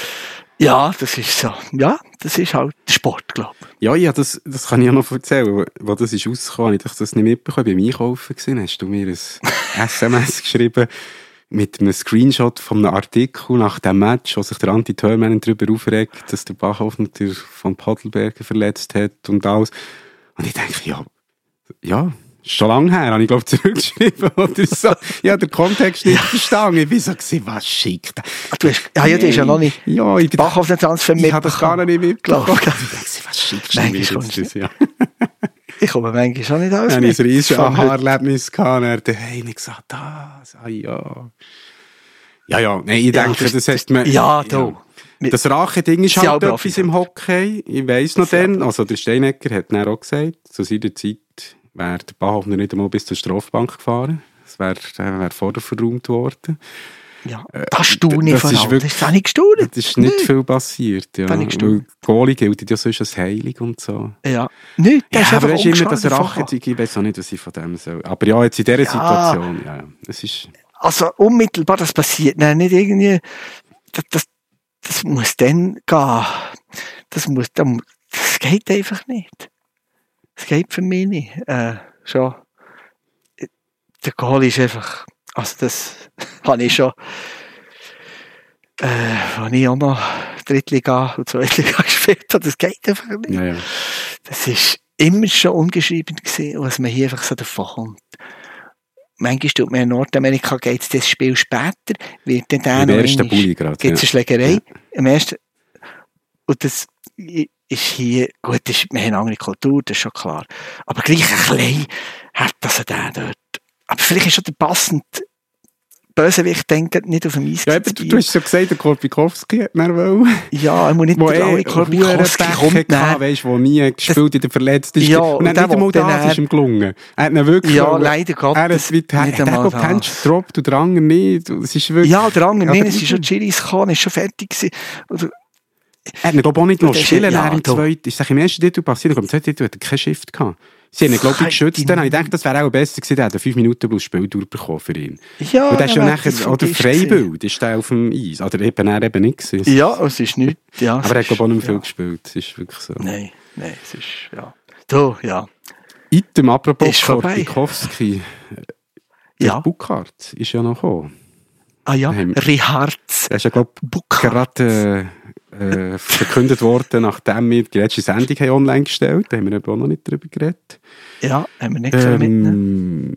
Ja, das ist so, ja, das ist halt der Sport, glaube ich. Ja, ja, das, das kann ich auch noch erzählen, wo das ist rausgekommen, ich das nicht mitbekommen, beim Einkaufen gewesen, hast du mir ein S M S geschrieben, mit einem Screenshot von einem Artikel nach dem Match, wo sich der Anti-Törmann darüber aufregt, dass der Bachhoffner von Pottelberger verletzt hat und alles. Und ich denke, ja, ja, schon lange her, habe ich glaube zurückgeschrieben oder so. Ja, der Kontext nicht verstanden. Ich bin so gewesen, was schickt. Du hast, ja, ja, das ist ja noch nicht. Ja, ich Bachhoffner Transfer mitbekommen. Ich habe das gar noch nicht mitbekommen. Ich dachte, was schickst du mir jetzt? Ja. Ich komme manchmal schon nicht aus. Ich hatte ein riesiges Aha-Erlebnis gehabt, und er hat daheim gesagt, das, ah ja. Ja, ja, nein, ich denke, ja, das, das hat man... Ja, du. Ja. Das Rache-Ding ist halt etwas im Hockey. Ich weiss noch dann, also der Steinecker hat dann auch gesagt, zu seiner Zeit wäre der Bachhoffner nicht einmal bis zur Strafbank gefahren. Das wäre wär vorher verräumt worden. Ja, das staune ich vor allem. Das ist auch nicht gestaunt. Das ist nicht viel passiert. Ja. Weil Goalie gilt ja sonst als heilig und so. Ja, nicht. Das ja, ist aber es ist immer das Rache. Ich weiß auch nicht, was ich von dem soll. Aber ja, jetzt in dieser ja. Situation, ja, es ist... Also unmittelbar, das passiert. Nein, nicht irgendwie... Das, das, das muss dann gehen. Das muss... Das geht einfach nicht. Das geht für mich nicht. Äh, schon. Der Goalie ist einfach... Also das habe ich schon, äh, als ich auch noch Drittliga und Zweitliga gespielt habe, das geht einfach nicht. Ja, ja. Das ist immer schon ungeschrieben gewesen, was man hier einfach so davon kommt. Manchmal tut man in Nordamerika, geht es das Spiel später, wird dann der noch einmal, gibt es eine Schlägerei. Ja. Im ersten, und das ist hier, gut, das ist, wir haben eine andere Kultur, das ist schon klar. Aber gleich ein klein hat das der dort. Aber vielleicht ist schon der passende Bösewicht denkt, nicht auf dem Eis. Ja, du, du hast schon gesagt, der Korbikowski hat mehr wollen. Ja, er muss nicht der alle Korbikowski kommt näher. Weißt du, wo nie gespielt in der verletzt ist. Ja, und dann nicht einmal das ist ihm gelungen. Er hat ihn wirklich... Ja, wollen. Leider Gottes. Er hat nicht einmal Punch gedroppt und der andere nicht. Es ist wirklich, ja, der andere nicht. Es ist schon Chilis gekommen, ist schon fertig gewesen. Oder, er hat ihn, glaube ich, auch nicht noch stillen ja, im zweiten. Ist im ersten Titel passiert, aber im zweiten Titel hat er keinen Shift gehabt. Sie haben ihn, glaube ich, geschützt. Dann habe ich gedacht, das wäre auch besser gewesen. Er hat fünf Minuten plus Spieldauer bekommen für ihn. Ja, und der ist ja nachher, oder Freibild ist der auf dem Eis. Oder eben, er eben nicht gewesen. Ja, es ist nicht. Ja, aber er hat, glaube ich, auch nicht mehr viel ja. gespielt. Es ist wirklich so. Nein, nein, es ist, ja. Du, ja. Item, apropos Korbikowski. Ja. Burkhardt ist ja noch gekommen. Ah ja, Richards. Er ist ja, glaube ich, gerade äh, äh, verkündet worden, nachdem wir die letzte Sendung haben online gestellt haben. Da haben wir auch noch nicht drüber geredet. Ja, haben wir nicht ähm, mitnehmen.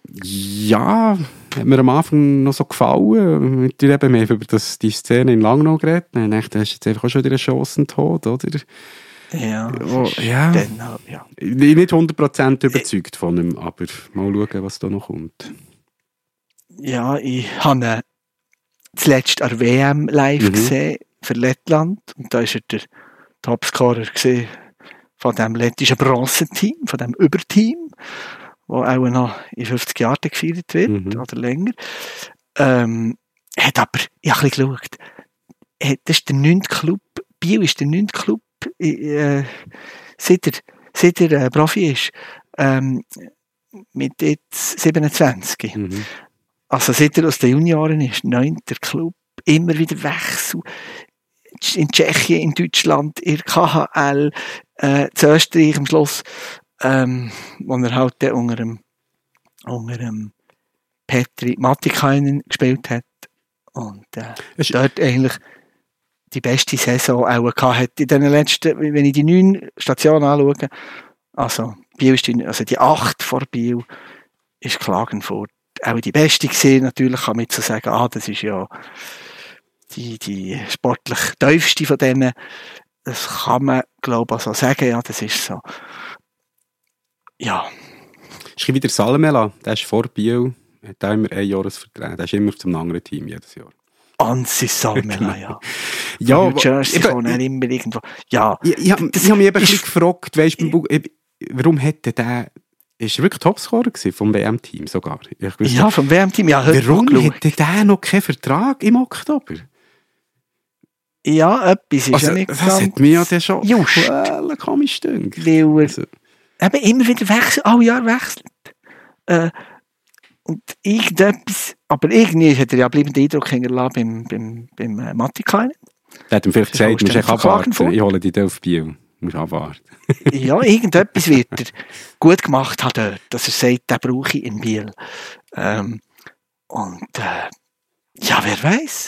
Ja, hat mir am Anfang noch so gefallen. Mit dir eben, wir haben über das, die Szene in Langnau geredet. Ich dachte, das ist jetzt einfach auch schon wieder ein Chancentod, oder? Ja, oh, ja. Dann, ja. Ich bin nicht hundert Prozent überzeugt von ihm, aber mal schauen, was da noch kommt. Ja, ich habe zuletzt an der W M live mhm. gesehen für Lettland und da war er der Topscorer von dem lettischen Bronzeteam, von dem Überteam, wo auch noch in fünfzig Jahren gefeiert wird mhm. oder länger. Ähm, hat aber, ich habe ein bisschen geschaut, das ist der neunte Club, Biel ist der neunte Club, äh, seit er, seit er äh, Profi ist, ähm, mit jetzt siebenundzwanzig. Mhm. Also seit er aus den Junioren ist, neunter Club, immer wieder Wechsel. In Tschechien, in Deutschland, in der K H L, äh, in Österreich am Schluss, ähm, wo er halt unter dem, unter dem Petri Matikainen gespielt hat. Und äh, dort eigentlich die beste Saison auch gehabt hat in den letzten, wenn ich die neun Stationen anschaue, also Biel ist die, also die acht vor Biel ist Klagenfurt auch die beste gesehen. Natürlich kann man jetzt so sagen, ah, das ist ja die, die sportlich tiefste von denen. Das kann man, glaube ich, so sagen. Ja, das ist so. Ja. Ist wieder Salmela, der ist vor Biel, hat auch immer ein Jahresvertrag. Der ist immer zum anderen Team jedes Jahr. Ansi Salmela, ja. Ja, New Jersey kann er immer irgendwo. Ja. Ich, ich, ich, ich habe mich eben ein bisschen gefragt, weißt, warum hätte der ist er wirklich Topscorer vom W M-Team sogar? Ich ja, vom W M-Team. Ja, warum hätte der noch keinen Vertrag im Oktober? Ja, etwas ist also, ja nicht das ganz... Das hat mir ja dann schon just. Well, komisch gedacht. Weil er also. eben immer wieder wechselt, alle Jahre wechselt. Äh, und irgendetwas... Aber irgendwie hat er ja bleibenden Eindruck hinterlassen beim, beim, beim äh, Matikainen. Der hat ihm vielleicht gesagt, du musst echt abwarten, ich hole dich auf Biel. Du musst abwarten. Ja, irgendetwas wird er gut gemacht haben dort, dass er sagt, den brauche ich in Biel. Ähm, und äh, ja, wer weiß.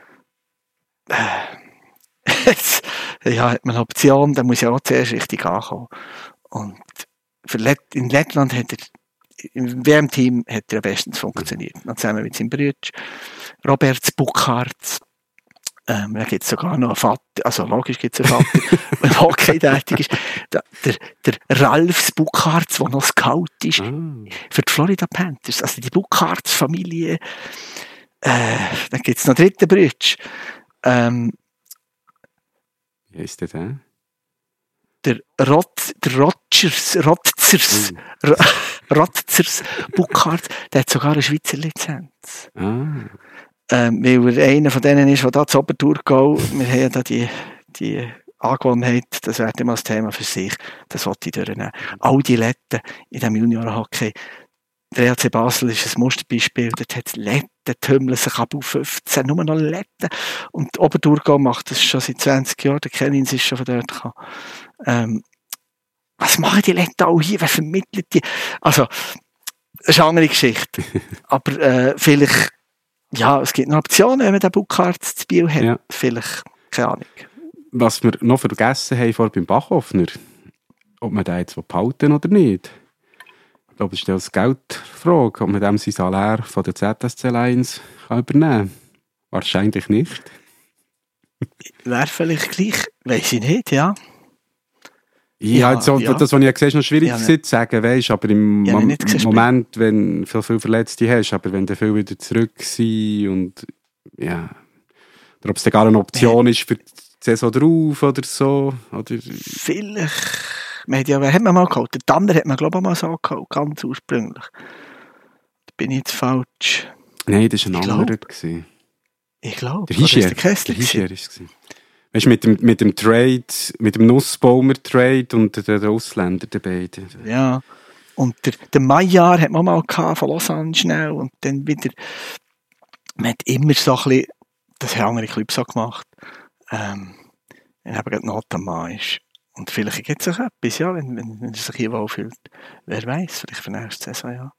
Äh, jetzt, ja, hat man eine Option, dann muss ja auch zuerst richtig ankommen. Und für Let- in Lettland hat er, im W M-Team hat er bestens funktioniert. Noch zusammen mit seinem Bruder Roberts Burkhardt. Ähm, da gibt es sogar noch einen Vater, also logisch gibt es einen Vater, der Hockey tätig ist. Der, der, der Ralfs Burkhardt, der noch Scout ist, mm. für die Florida Panthers. Also die Burkhardt-Familie. Äh, dann gibt es noch einen dritten Bruder. Ähm, Wie heißt der denn? Der, Rot, der Rogers, Rotzers, mm. Rotzers Burkhardt, der hat sogar eine Schweizer Lizenz. Ah. Ähm, weil er einer von denen ist, der da zur Obertour geht. Wir haben ja da die, die Angewohnheit, das wäre immer das Thema für sich, das wollte ich durchnehmen. All die Letten in diesem Juniorenhockey, der E H C Basel ist ein Musterbeispiel, dort hat es Letten, tümmeln sich ab auf fünfzehn, nur noch Letten. Und die Obertour gehen macht das schon seit zwanzig Jahren, der Kennins ist schon von dort gekommen. Ähm, was machen die Letten auch hier, wer vermittelt die? Also, das ist eine andere Geschichte. Aber äh, vielleicht ja, es gibt noch Optionen, wenn man den Burkhardt zu Biel hat. Ja. Vielleicht, keine Ahnung. Was wir noch vergessen haben vor beim Bachhoffner, ob man den jetzt behalten oder nicht. Ich glaube, das ist eine Geldfrage, ob man dem sein Salär von der Z S C Lions übernehmen kann. Wahrscheinlich nicht. Wäre vielleicht gleich, weiss ich nicht, ja. Ja, so, ja. das, was ich gesehen habe, ist noch schwierig ja, zu sagen, weißt, aber im ja, Mom- Moment, wenn du viel Verletzte hast, aber wenn du viel wieder zurück sind und ja, oder ob es gar eine Option ja. ist für die Saison drauf oder so. Oder vielleicht, man hat ja, wer hat man mal geholt? Der Tanner hat man, glaube ich, mal so geholt, ganz ursprünglich. Da bin ich jetzt falsch. Nein, das war ein anderer. Ich glaube, der Hischier. Der Kessler war es. Weißt du, mit dem, mit dem Trade, mit dem Nussbaumer-Trade und den Ausländern, den beiden. Ja, und der, der Maillard hat man mal gehabt, von Lausanne schnell und dann wieder, man hat immer so ein bisschen, das haben andere Clubs so gemacht, ähm, wenn eben gerade Not am Mann ist. Und vielleicht gibt es auch etwas, ja, wenn, wenn, wenn er sich hier wohlfühlt. Wer weiß, vielleicht für nächste Saison, ja.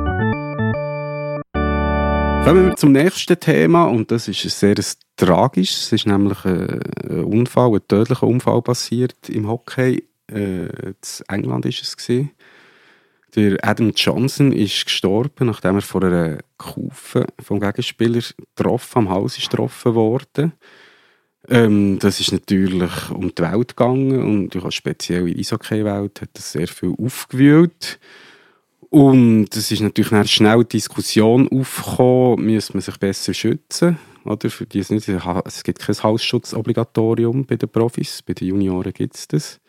Kommen wir zum nächsten Thema und das ist ein sehr tragisches. Es ist nämlich ein Unfall, ein tödlicher Unfall passiert im Hockey. Äh, in England war es gewesen. Der Adam Johnson ist gestorben, nachdem er von einer Kufe vom Gegenspieler getroffen, am Hals ist getroffen worden. Ähm, das ist natürlich um die Welt gegangen und ich habe speziell in der Eishockey-Welt hat das sehr viel aufgewühlt. Und es ist natürlich eine schnelle Diskussion aufgekommen, müsste man sich besser schützen. Oder? Für die es, nicht, es gibt kein Halsschutzobligatorium bei den Profis, bei den Junioren gibt es das.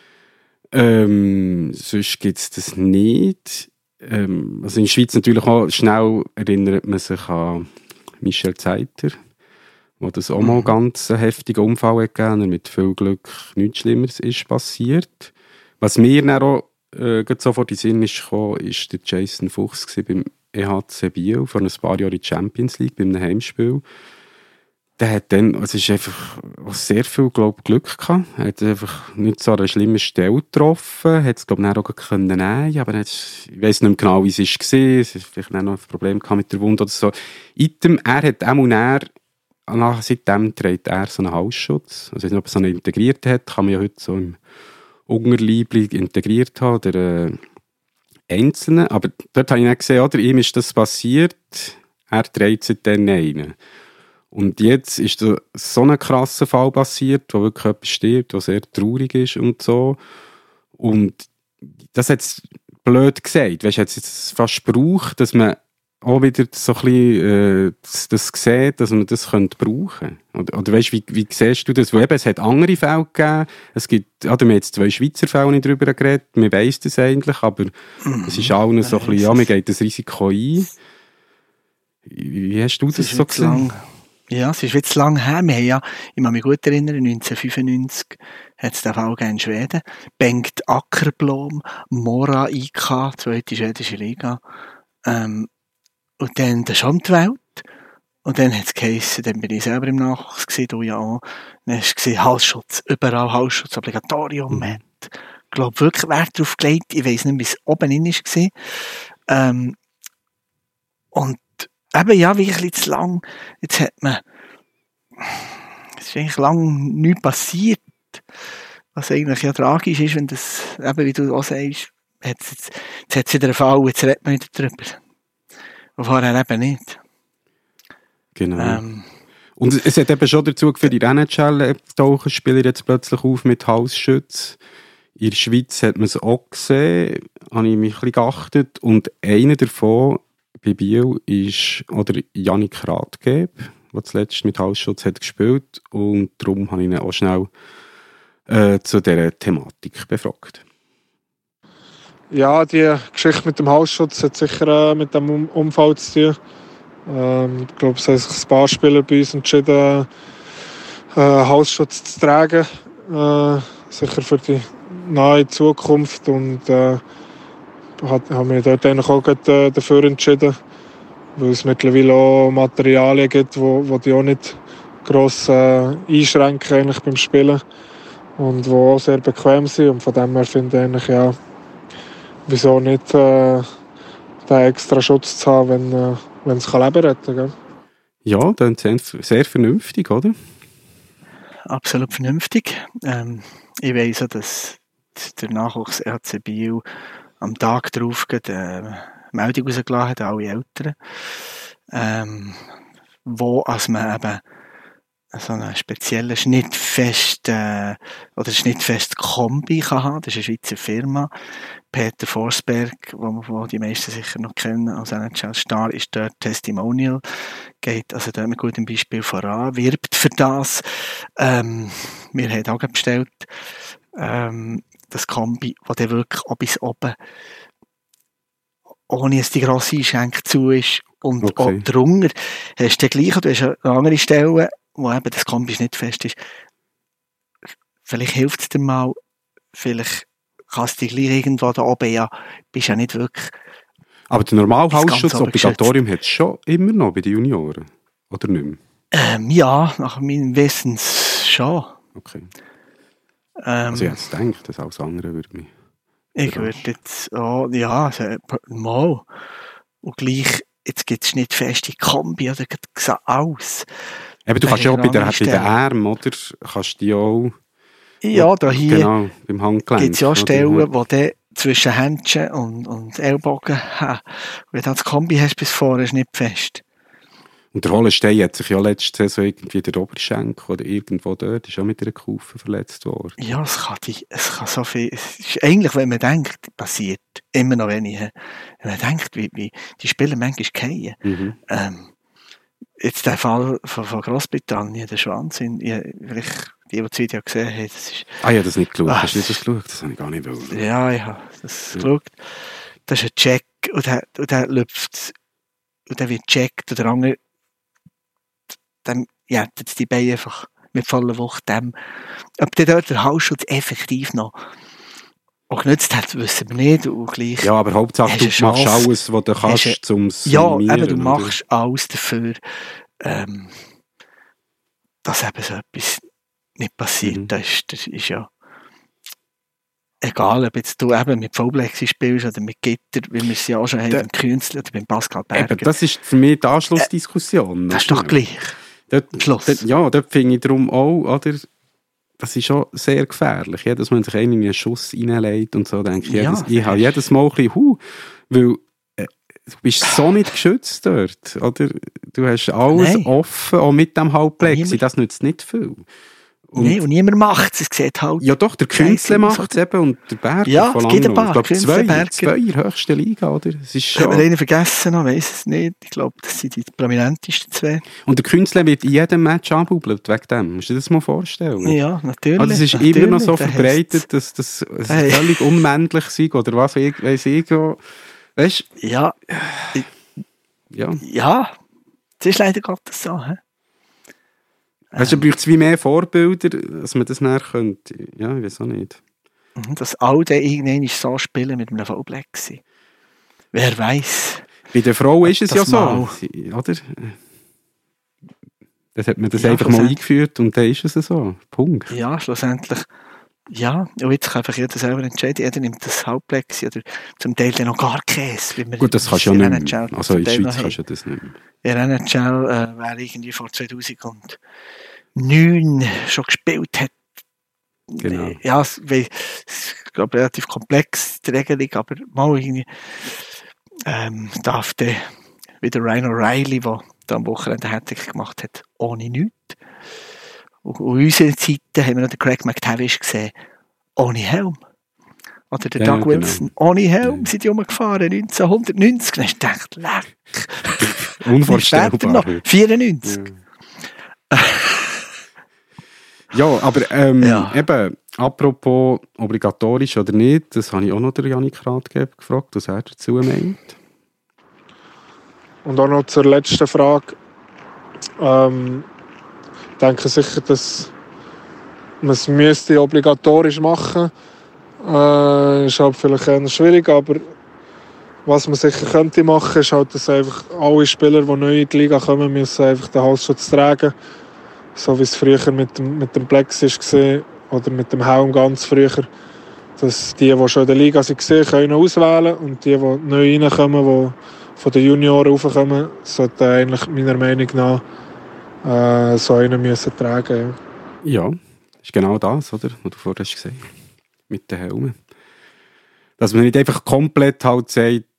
Ähm, sonst gibt es das nicht. Ähm, also in der Schweiz natürlich auch schnell erinnert man sich an Michel Zeiter, wo das auch mal ganz einen heftigen Unfall hat gegeben und mit viel Glück nichts Schlimmeres ist passiert. Was mir dann auch äh, sofort in den Sinn ist gekommen, ist der Jason Fuchs beim E H C Biel vor ein paar Jahren in der Champions League, bei einem Heimspiel. Der hat dann, also es ist einfach sehr viel, glaub, Glück gehabt. Er hat einfach nicht so an einer schlimmen Stelle getroffen, hat es, glaube ich, auch können nehmen, aber hat, ich weiss nicht mehr genau, wie es war. Es hat vielleicht auch noch ein Problem gehabt mit der Wunde oder so. Item, er hat auch mal nach, seitdem trägt er so einen Halsschutz. Also, ob er so einen integriert hat, kann man ja heute so im Unterleibli integriert haben, oder äh, einzelnen. Aber dort habe ich dann gesehen, oder, ihm ist das passiert, er trägt seitdem einen. Und jetzt ist da so ein krasser Fall passiert, wo wirklich jemand stirbt, der sehr traurig ist und so. Und das hat es blöd gesagt. Weißt du, hat es fast gebraucht, dass man auch wieder so ein bisschen äh, das, das sieht, dass man das könnte brauchen könnte. Oder, oder weißt du, wie, wie siehst du das? Weil eben, es hat andere Fälle gegeben. Es gibt, ja, wir haben jetzt zwei Schweizer Fälle nicht darüber geredet. Man weiss das eigentlich, aber mhm. es ist allen so ein bisschen, ja, man geht das Risiko ein. Wie hast du das, das so gesehen? Ja, es ist jetzt lang her. Wir haben ja, ich kann mich gut erinnern, neunzehnhundertfünfundneunzig hat es den Fall gegeben in Schweden. Bengt Ackerblom, Mora I K, zweite schwedische Liga. Ähm, und dann der schon die Welt. Und dann hat es geheissen, dann bin ich selber im Nachwuchs gewesen, du ja auch. Dann war es Halsschutz, überall Halsschutz, Obligatorium. Man hat, ich glaube, wirklich Wert darauf gelegt. Ich weiss nicht, wie es oben in war. Ähm, und eben, ja, wie ein bisschen zu lang. Jetzt hat man, es ist eigentlich lange nichts passiert. Was eigentlich ja tragisch ist, wenn das, eben, wie du auch sagst, jetzt, jetzt, jetzt hat es wieder einen Fall, jetzt redet man wieder drüber. Und vorher eben nicht. Genau. Ähm, Und es hat eben schon dazu geführt, in der N H L tauchen Spieler jetzt plötzlich auf mit Halsschutz. In der Schweiz hat man es auch gesehen, habe ich mich ein bisschen geachtet. Und einer davon, bei Biel ist oder Yannick Rathgeb, der zuletzt mit Halsschutz hat gespielt, und darum habe ich ihn auch schnell äh, zu dieser Thematik befragt. Ja, die Geschichte mit dem Halsschutz hat sicher äh, mit dem Unfall zu tun. Ähm, ich glaube, es haben sich ein paar Spieler bei uns entschieden, äh, Halsschutz zu tragen, äh, sicher für die nahe Zukunft, und äh, hat, haben wir dort eigentlich auch äh, dafür entschieden, weil es mittlerweile auch Materialien gibt, wo, wo die auch nicht gross äh, einschränken eigentlich beim Spielen und die auch sehr bequem sind, und von dem her finde ich eigentlich, ja, wieso nicht äh, den extra Schutz zu haben, wenn, äh, wenn es Leben retten kann. Ja, das ist sehr vernünftig, oder? Absolut vernünftig. Ähm, ich weiss auch, dass der Nachwuchs R C Biel am Tag darauf eine Meldung rausgelassen hat, alle Eltern, ähm, wo als man eben so einen speziellen schnittfesten äh, oder schnittfest Kombi kann haben. Das ist eine Schweizer Firma. Peter Forsberg, wo, wo die meisten sicher noch kennen, als N H L-Star, ist dort Testimonial. Geht also dort mit gutem Beispiel voran, wirbt für das. Ähm, wir haben auch bestellt, ähm, das Kombi, das dann wirklich auch bis oben, ohne dass die grosse Einschenk zu ist, und okay. Auch drunter hast du gleich, du hast eine andere Stelle, wo eben das Kombi nicht fest ist. Vielleicht hilft es dir mal, vielleicht kannst du dich gleich irgendwo da oben, ja, bist ja nicht wirklich. Aber das Normalhausschutz-Obligatorium hat es schon immer noch bei den Junioren, oder nicht mehr? Ähm, ja, nach meinem Wissen schon. Okay. Ähm, also ich hätte gedacht, dass alles andere würde mich... Ich würde jetzt, oh, ja, also, mal. Und gleich, jetzt gibt es nicht feste Kombi, oder sieht aus. Eben, du kannst ja auch bei der, bei der Arm, oder? Kannst du die auch... Ja, da hier genau, beim Handgelenk. Gibt es ja Stellen, wo du zwischen Händchen und, und Ellbogen hast. Wenn du das Kombi hast bis vorne, ist nicht fest. Und der Hollenstein hat sich ja letzte Saison irgendwie der Oberschenkel oder irgendwo dort, ist auch mit einer Kufe verletzt worden. Ja, es kann, die, es kann so viel, es ist eigentlich, wenn man denkt, passiert immer noch weniger. Wenn man denkt, wie, wie die Spieler manchmal fallen. Mhm. Ähm, jetzt der Fall von, von Großbritannien, das ist Wahnsinn. Ich, vielleicht, die, die das Video gesehen haben, das ist... Ah ja, das nicht geschaut. Ach, hast du nicht das geschaut? Das habe ich gar nicht wollen. Ja, ich habe das ja. geschaut. Das ist ein Check und der, und der läuft und der wird gecheckt und der andere dann jettet die Beine einfach mit voller Wucht dem. Ob der dort der Hausschutz effektiv noch auch genutzt hat, wissen wir nicht. Und gleich ja, aber Hauptsache du machst alles, was du kannst, zum Ja, eben, du machst oder? alles dafür, ähm, dass eben so etwas nicht passiert. Mhm. Das, ist, das ist ja egal, ob jetzt du eben mit Vollplexi spielst oder mit Gitter, wie wir es ja auch schon haben, beim Künstler oder beim Pascal Berger. Eben, das ist für mich die Anschlussdiskussion. Äh, das ist doch gleich. Dort, dort, ja, dort finde ich darum auch, oder, das ist schon sehr gefährlich, ja, dass man sich einen Schuss reinlegt und so, denke ich, ja, jedes, ich habe jedes Mal ein bisschen, huh, weil äh, du bist so nicht geschützt dort, oder? Du hast alles Nein. offen, auch mit dem Halbplexi, das nützt nicht viel. Und Nein, und niemand macht es, es sieht halt... Ja doch, der Künstler macht es eben und der Berger ja, von es gibt ein paar. Ich glaube, zwei, zwei in der höchsten Liga, oder? Es ist schon... Haben wir einen vergessen noch, weiss es nicht. Ich glaube, das sind die prominentesten zwei. Und der Künstler wird in jedem Match anbubelt wegen dem. Musst du dir das mal vorstellen? Ja, natürlich. Also es ist natürlich, immer noch so verbreitet, dass das hey. völlig unmännlich ist, oder was weiss ich so. Weißt du? Ja. Ja. Ja, das ist leider Gottes so, hä? Also braucht es wie mehr Vorbilder, dass man das näher könnte. Ja, ich weiß auch nicht. Dass all die irgendwann so spielen mit einem Vollplexi. Wer weiß. Bei der Frau ist es ja so. Sie, oder? Dann hat man das ja, einfach mal eingeführt und dann ist es so. Punkt. Ja, schlussendlich. Ja, und jetzt kann einfach jeder selber entscheiden. Jeder nimmt das Hauptplexi oder zum Teil dann noch gar Käse. Gut, das kannst du ja nicht mehr. Also in der Schweiz kannst du das nicht mehr. In der N H L äh, wäre irgendwie vor zweitausendneun schon gespielt hat. Genau. Ja, es ist, glaube ich, relativ komplex, die Regelung, aber mal irgendwie ähm, darf der wieder Ryan O'Reilly, der da am Wochenende Hattrick gemacht hat, ohne nichts. Und in unserer Zeit haben wir noch den Craig McTavish gesehen, ohne Helm. Oder der ja, Doug Wilson, genau. ohne Helm, ja. sind die rumgefahren, neunzehnhundertneunzig. Und dann hast du gedacht, leck. Unvorstellbar. Noch, vierundneunzig. Ja, ja aber ähm, ja. eben, apropos obligatorisch oder nicht, das habe ich auch noch der Janik Rathgeb gefragt, was er dazu meint. Und auch noch zur letzten Frage. Ähm, ich denke sicher, dass man es müsste obligatorisch machen. Äh, ist halt vielleicht eher schwierig, aber was man sicher könnte machen, ist halt, dass einfach alle Spieler, die neu in die Liga kommen, müssen einfach den Halsschutz tragen. So wie es früher mit dem, mit dem Plex war oder mit dem Helm ganz früher. Dass die, die schon in der Liga waren, können auswählen und die, die neu reinkommen, die von den Junioren raufkommen, sollten eigentlich meiner Meinung nach äh, so einen müssen tragen. Ja. Ja, das ist genau das, oder? Was du vorher hast gesagt. Mit den Helmen. Dass man nicht einfach komplett halt sagt,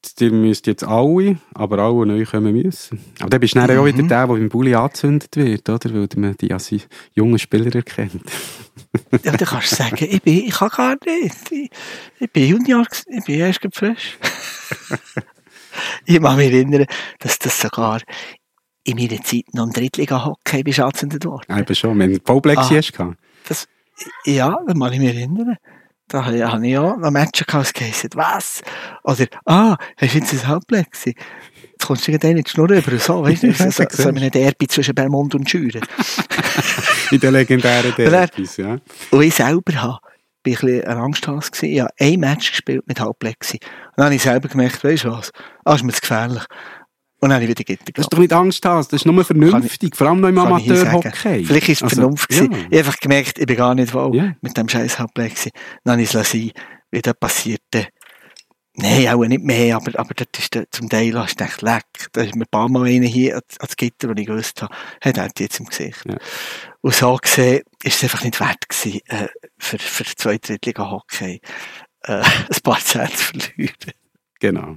ihr müsst jetzt alle, aber alle neu kommen müssen. Aber dann bist du dann mhm. auch wieder der, der beim Bulli angezündet wird, oder? Weil man die als jungen Spieler erkennt. Ja, dann kannst du sagen, ich bin, ich kann gar nicht. Ich, ich bin Junior, ich bin erst frisch. Ich kann mich erinnern, dass das sogar in meiner Zeit noch im Drittliga-Hockey bist angezündet worden. Ja, eben schon, wenn du Vollplexi hast gehabt. Das, ja, das kann ich mich erinnern. Da habe ich auch noch Matches gehabt, geheißen, was? Oder, ah, hast du jetzt ein Halbplexi? Jetzt kommst du irgendwann in die Schnur über und so, weißt du? So, so, so ein Derby zwischen Belmont und Schüren. In den legendären Derbys, ja. Und ich selber habe, bin ich ein bisschen ein Angsthass gewesen. Ich habe ein Match gespielt mit Halbplexi. Und dann habe ich selber gemerkt, weißt du was? Ah, ist mir zu gefährlich. Und dann habe ich wieder Gitter gehabt. Das ist doch nicht Angst, das ist nur vernünftig, ich, vor allem noch im Amateur-Hockey. Vielleicht war es also, Vernunft. Ja. Ich habe einfach gemerkt, ich bin gar nicht wohl ja. mit dem scheiß Halbplexi. Dann habe ich es lassen, wie das passierte. Nein, auch nicht mehr, aber, aber das ist der, zum Teil, hast du gedacht, leck, da ist mir ein paar Mal einer hier ans Gitter, wo ich gewusst habe, hat er jetzt im Gesicht. Ja. Und so gesehen, ist es einfach nicht wert gewesen, äh, für, für zwei Drittliga-Hockey, äh, ein paar Zähne zu verlieren. Genau.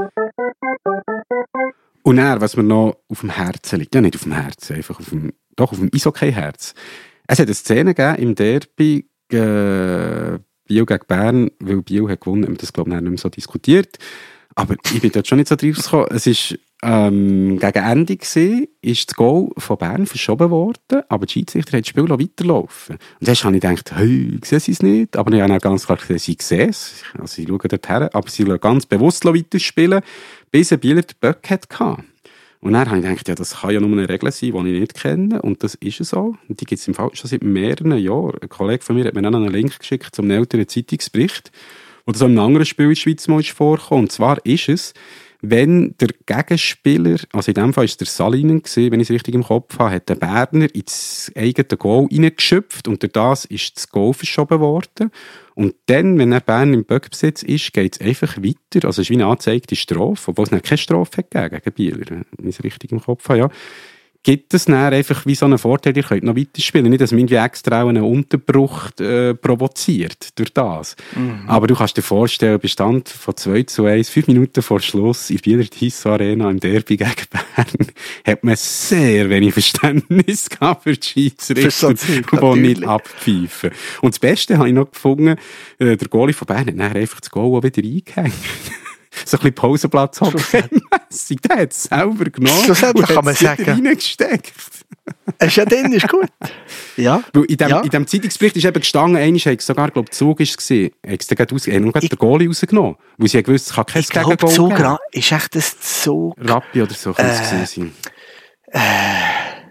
Und dann, was mir noch auf dem Herzen liegt, ja nicht auf dem Herzen, einfach auf dem, doch auf dem Eishockey-Herz. Es hat eine Szene gegeben im Derby, äh, Biel gegen Bern, weil Biel hat gewonnen, haben wir das, glaube ich, nicht mehr so diskutiert. Aber ich bin dort schon nicht so drauf gekommen. Es war ähm, gegen Ende gewesen, ist das Goal von Bern verschoben worden, aber die Schiedsrichter hat das Spiel weiterlaufen. Und dann habe ich gedacht, hey, sehen sie es nicht? Aber ich habe auch ganz klar gesehen, sie sehen es. Also sie schauen dort her, aber sie lassen ganz bewusst weiterspielen, bis ein Bieler den Böck hatte. Und dann habe ich gedacht, ja, das kann ja nur eine Regel sein, die ich nicht kenne. Und das ist es auch. Und die gibt es im Fall schon seit mehreren Jahren. Ein Kollege von mir hat mir dann einen Link geschickt zum älteren Zeitungsbericht, wo das auch in einem anderen Spiel in der Schweiz mal vorkam. Und zwar ist es, wenn der Gegenspieler, also in dem Fall war es der Salinen, wenn ich es richtig im Kopf habe, hat der Berner ins eigene Goal reingeschöpft und durch das ist das Goal verschoben worden. Und dann, wenn er Bern im Böckbesitz ist, geht es einfach weiter. Also es ist wie eine angezeigte Strafe, obwohl es nicht keine Strafe hat gegeben gegen Bieler, wenn ich es richtig im Kopf habe, ja. Gibt es dann einfach wie so einen Vorteil, ihr könnt noch weiterspielen. Nicht, dass man irgendwie extra einen Unterbruch äh, provoziert durch das. Mhm. Aber du kannst dir vorstellen, Bestand von zwei zu eins, fünf Minuten vor Schluss in Bieler Tissot Arena im Derby gegen Bern, hat man sehr wenig Verständnis gehabt für die Schiedsrichter, die nicht abpfeifen. Und das Beste habe ich noch gefunden, äh, der Goalie von Bern hat dann einfach das Goal auch wieder eingehängt. So ein bisschen Pausenplatz hockey-mässig. Der hat es selber genommen und kann man sagen, reingesteckt. Es ist ja drin, ist gut. Ja. Weil in dem, ja. in dem Zeitungsbericht ist eben gestanden, einmal hat es sogar, glaube ich, Zug ist gesehen, hat es dann gerade ausgegeben, und den Goalie rausgenommen. Weil sie haben gewusst, es kann kein Gegengoal Zug geben. Ra- ist echt das Zug... Rappi oder so, kann es äh, gesehen sein. Äh,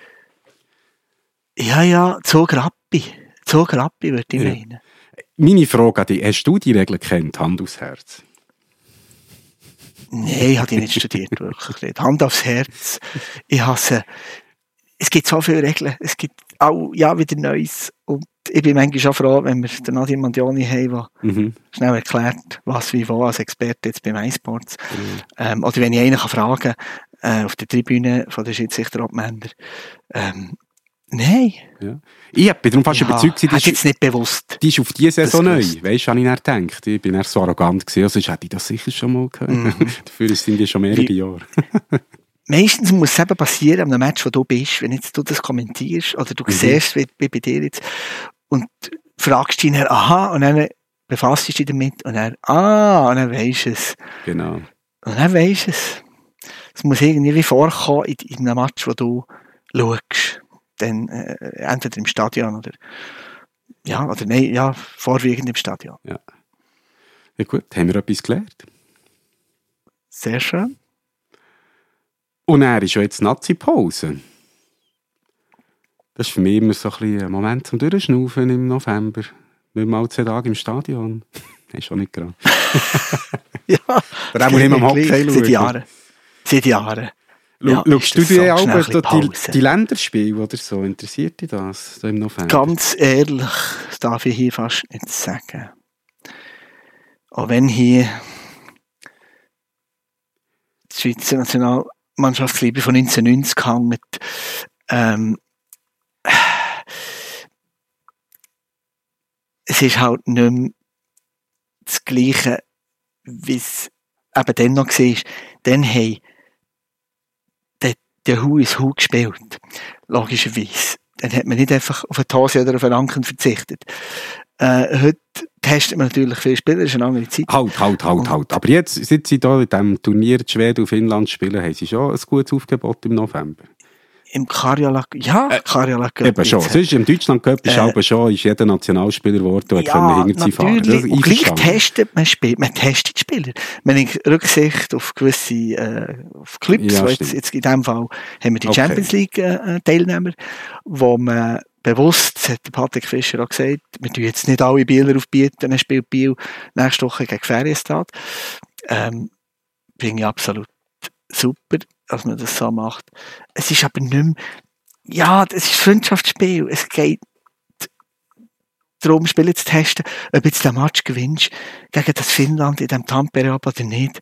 ja, ja, Zug Rappi. Zug Rappi, würde ich ja. meinen. Meine Frage an dich, hast du die Regeln gekannt, Hand aufs Herz? Nein, ich habe die nicht studiert, wirklich nicht. Hand aufs Herz. Ich hasse, es gibt so viele Regeln, es gibt auch, ja, wieder Neues. Und ich bin manchmal schon froh, wenn wir den Nadia Mandioni haben, der mhm. schnell erklärt, was wie wo, als Experte jetzt beim iSports. Mhm. Ähm, oder wenn ich einen kann fragen äh, auf der Tribüne von der Schiedsrichter-Obmänner. Ähm, Nein. Ja. Ich bin darum fast ja, überzeugt, die ist jetzt nicht bewusst. Die ist auf diese Saison neu. Weißt du, habe ich nicht gedacht. Ich bin eher so arrogant gewesen, sonst hätte ich das sicher schon mal gehört. Mhm. Dafür sind die schon mehrere Wie, Jahre. Meistens muss es eben passieren, an einem Match, wo du bist, wenn jetzt du das kommentierst, oder du mhm. siehst, wie, wie bei dir jetzt, und fragst dich dann, aha, und dann befasst dich damit, und dann, ah, und dann weisst du es. Genau. Und dann weisst du es. Es muss irgendwie vorkommen in, in einem Match, wo du schaust. Dann äh, entweder im Stadion oder ja, oder nein, ja, vorwiegend im Stadion. Ja. Ja gut, haben wir etwas gelernt. Sehr schön. Und er ist ja jetzt Nazi-Pause. Das ist für mich immer so ein, bisschen ein Moment zum Durchschnaufen im November. Nicht mal zwei Tage im Stadion. Das ist schon nicht gerade. Ja. Da muss ich immer am Hockey schauen. Seit Jahren. Seit Jahren. Ja, schaust du dir auch die, die Länderspiele oder so? Interessiert dich das so im November? Ganz ehrlich, das darf ich hier fast nicht sagen. Auch wenn hier die Schweizer Nationalmannschaftsliebe von neunzehnhundertneunzig hängt, ähm, es ist halt nicht mehr das Gleiche, wie es eben dann noch war, dann haben der, der Hu ins Hu gespielt. Logischerweise. Dann hat man nicht einfach auf eine Hose oder auf einen Anken verzichtet. Äh, heute testet man natürlich viele Spieler, das ist eine andere Zeit. Halt, halt, halt, halt. Aber jetzt, seit sie da in diesem Turnier in Schweden und Finnland spielen, haben sie schon ein gutes Aufgebot im November. Im Karjala, ja, äh, Karjala Cup. Eben schon. Sonst im Deutschland Cup ist äh, aber schon, ist jeder Nationalspieler geworden und ja, können hinter sie fahren. Natürlich. Und gleich testet man Spieler, man testet Spieler. Man hat Rücksicht auf gewisse, äh, auf Clips, ja, jetzt, jetzt in diesem Fall haben wir die okay. Champions League äh, Teilnehmer, wo man bewusst, das hat Patrick Fischer auch gesagt, wir tun jetzt nicht alle Bieler aufbieten, dann spielt Biel nächste Woche gegen Ferienstadt. Ähm, finde ich absolut super, dass man das so macht. Es ist aber nicht mehr, ja, es ist ein Freundschaftsspiel. Es geht darum, Spiele zu testen, ob jetzt den Match gewinnst gegen das Finnland in dem Tampere oder nicht.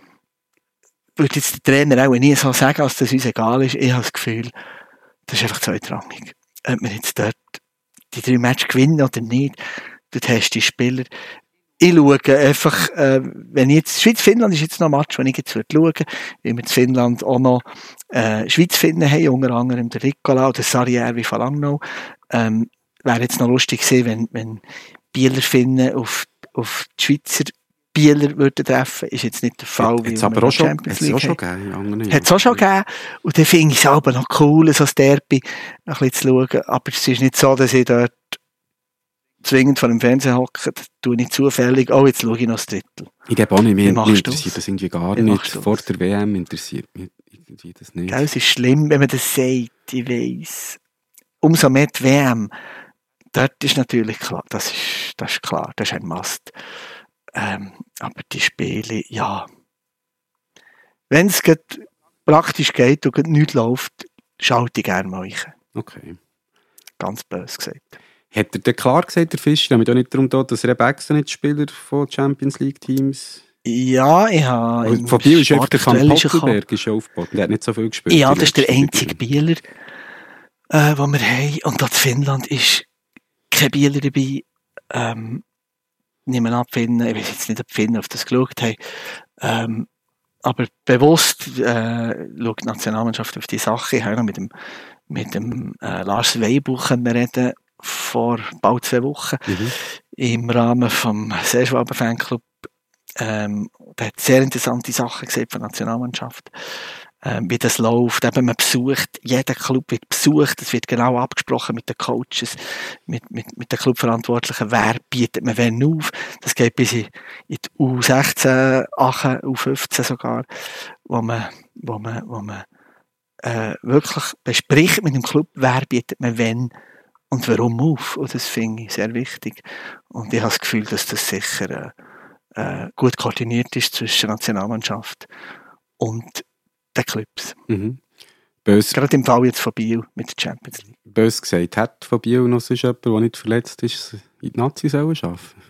Würde jetzt der Trainer auch nie so sagen, als das uns egal ist. Ich habe das Gefühl, das ist einfach zweitrangig. Ob wir jetzt dort die drei Matches gewinnen oder nicht, du hast die Spieler. Ich schaue einfach, äh, wenn ich jetzt, Schweiz-Finnland ist jetzt noch ein Match, den ich jetzt schauen würde, weil wir in Finnland auch noch, äh, Schweiz-Finnen haben, unter anderem der Ricola oder Sarjärvi von Langnau. Ähm, wäre jetzt noch lustig gewesen, wenn, wenn Bieler Finnen auf, auf die Schweizer Bieler würden treffen, ist jetzt nicht der Fall, wie wir aber auch schon, Champions League haben. Hat es auch schon gegeben. Und dann finde ich es aber noch cool, so ein Derby ein bisschen zu schauen. Aber es ist nicht so, dass ich dort zwingend vor dem Fernsehen hocken, das tue ich zufällig, oh, jetzt schaue ich noch das Drittel. Ich gebe auch nicht mehr, mich interessiert das irgendwie gar wie nicht. Vor der W M interessiert mich irgendwie das nicht. Gell, es ist schlimm, wenn man das sagt, ich weiss. Umso mehr die W M, dort ist natürlich klar, das ist, das ist klar, das ist ein Must. Ähm, aber die Spiele, ja. Wenn es praktisch geht und nichts läuft, schalte ich gerne mal rein. Okay. Ganz böse gesagt. Hat er denn klar gesagt, der Fischer, damit auch nicht darum geht, dass er eben extra nicht Spieler von Champions League Teams? Ja, ich habe... Von Biel ist einfach der Van Pottelberg ist aufgebaut. Der hat nicht so viel gespielt. Ja, das ist der einzige Bieler, äh, den wir haben. Und dort in Finnland ist kein Bieler dabei. Ähm, Nehmen an, Finnen, ich weiß jetzt nicht, ob die Finnen auf das geschaut haben. Ähm, aber bewusst äh, schaut die Nationalmannschaft auf die Sache. Ich habe noch mit dem, mit dem äh, Lars Weibuch reden vor bald zwei Wochen mhm. im Rahmen vom Seeschwaben Fanclub. Ähm, der hat sehr interessante Sachen gesehen von der Nationalmannschaft. Ähm, wie das läuft, eben man besucht, jeder Club wird besucht, es wird genau abgesprochen mit den Coaches, mit, mit, mit den Clubverantwortlichen, wer bietet man wen auf. Das geht bis in, in die U sechzehn, achtzehn, U fünfzehn sogar, wo man, wo man, wo man äh, wirklich bespricht mit dem Club, wer bietet man wen und warum auf. Und das finde ich sehr wichtig. Und ich habe das Gefühl, dass das sicher äh, äh, gut koordiniert ist zwischen Nationalmannschaft und den Clubs. Mhm. Bös, gerade im Fall jetzt von Biel mit der Champions League. Bös gesagt, hat von Biel noch sonst jemand, der nicht verletzt ist, in die Nazi sollen arbeiten?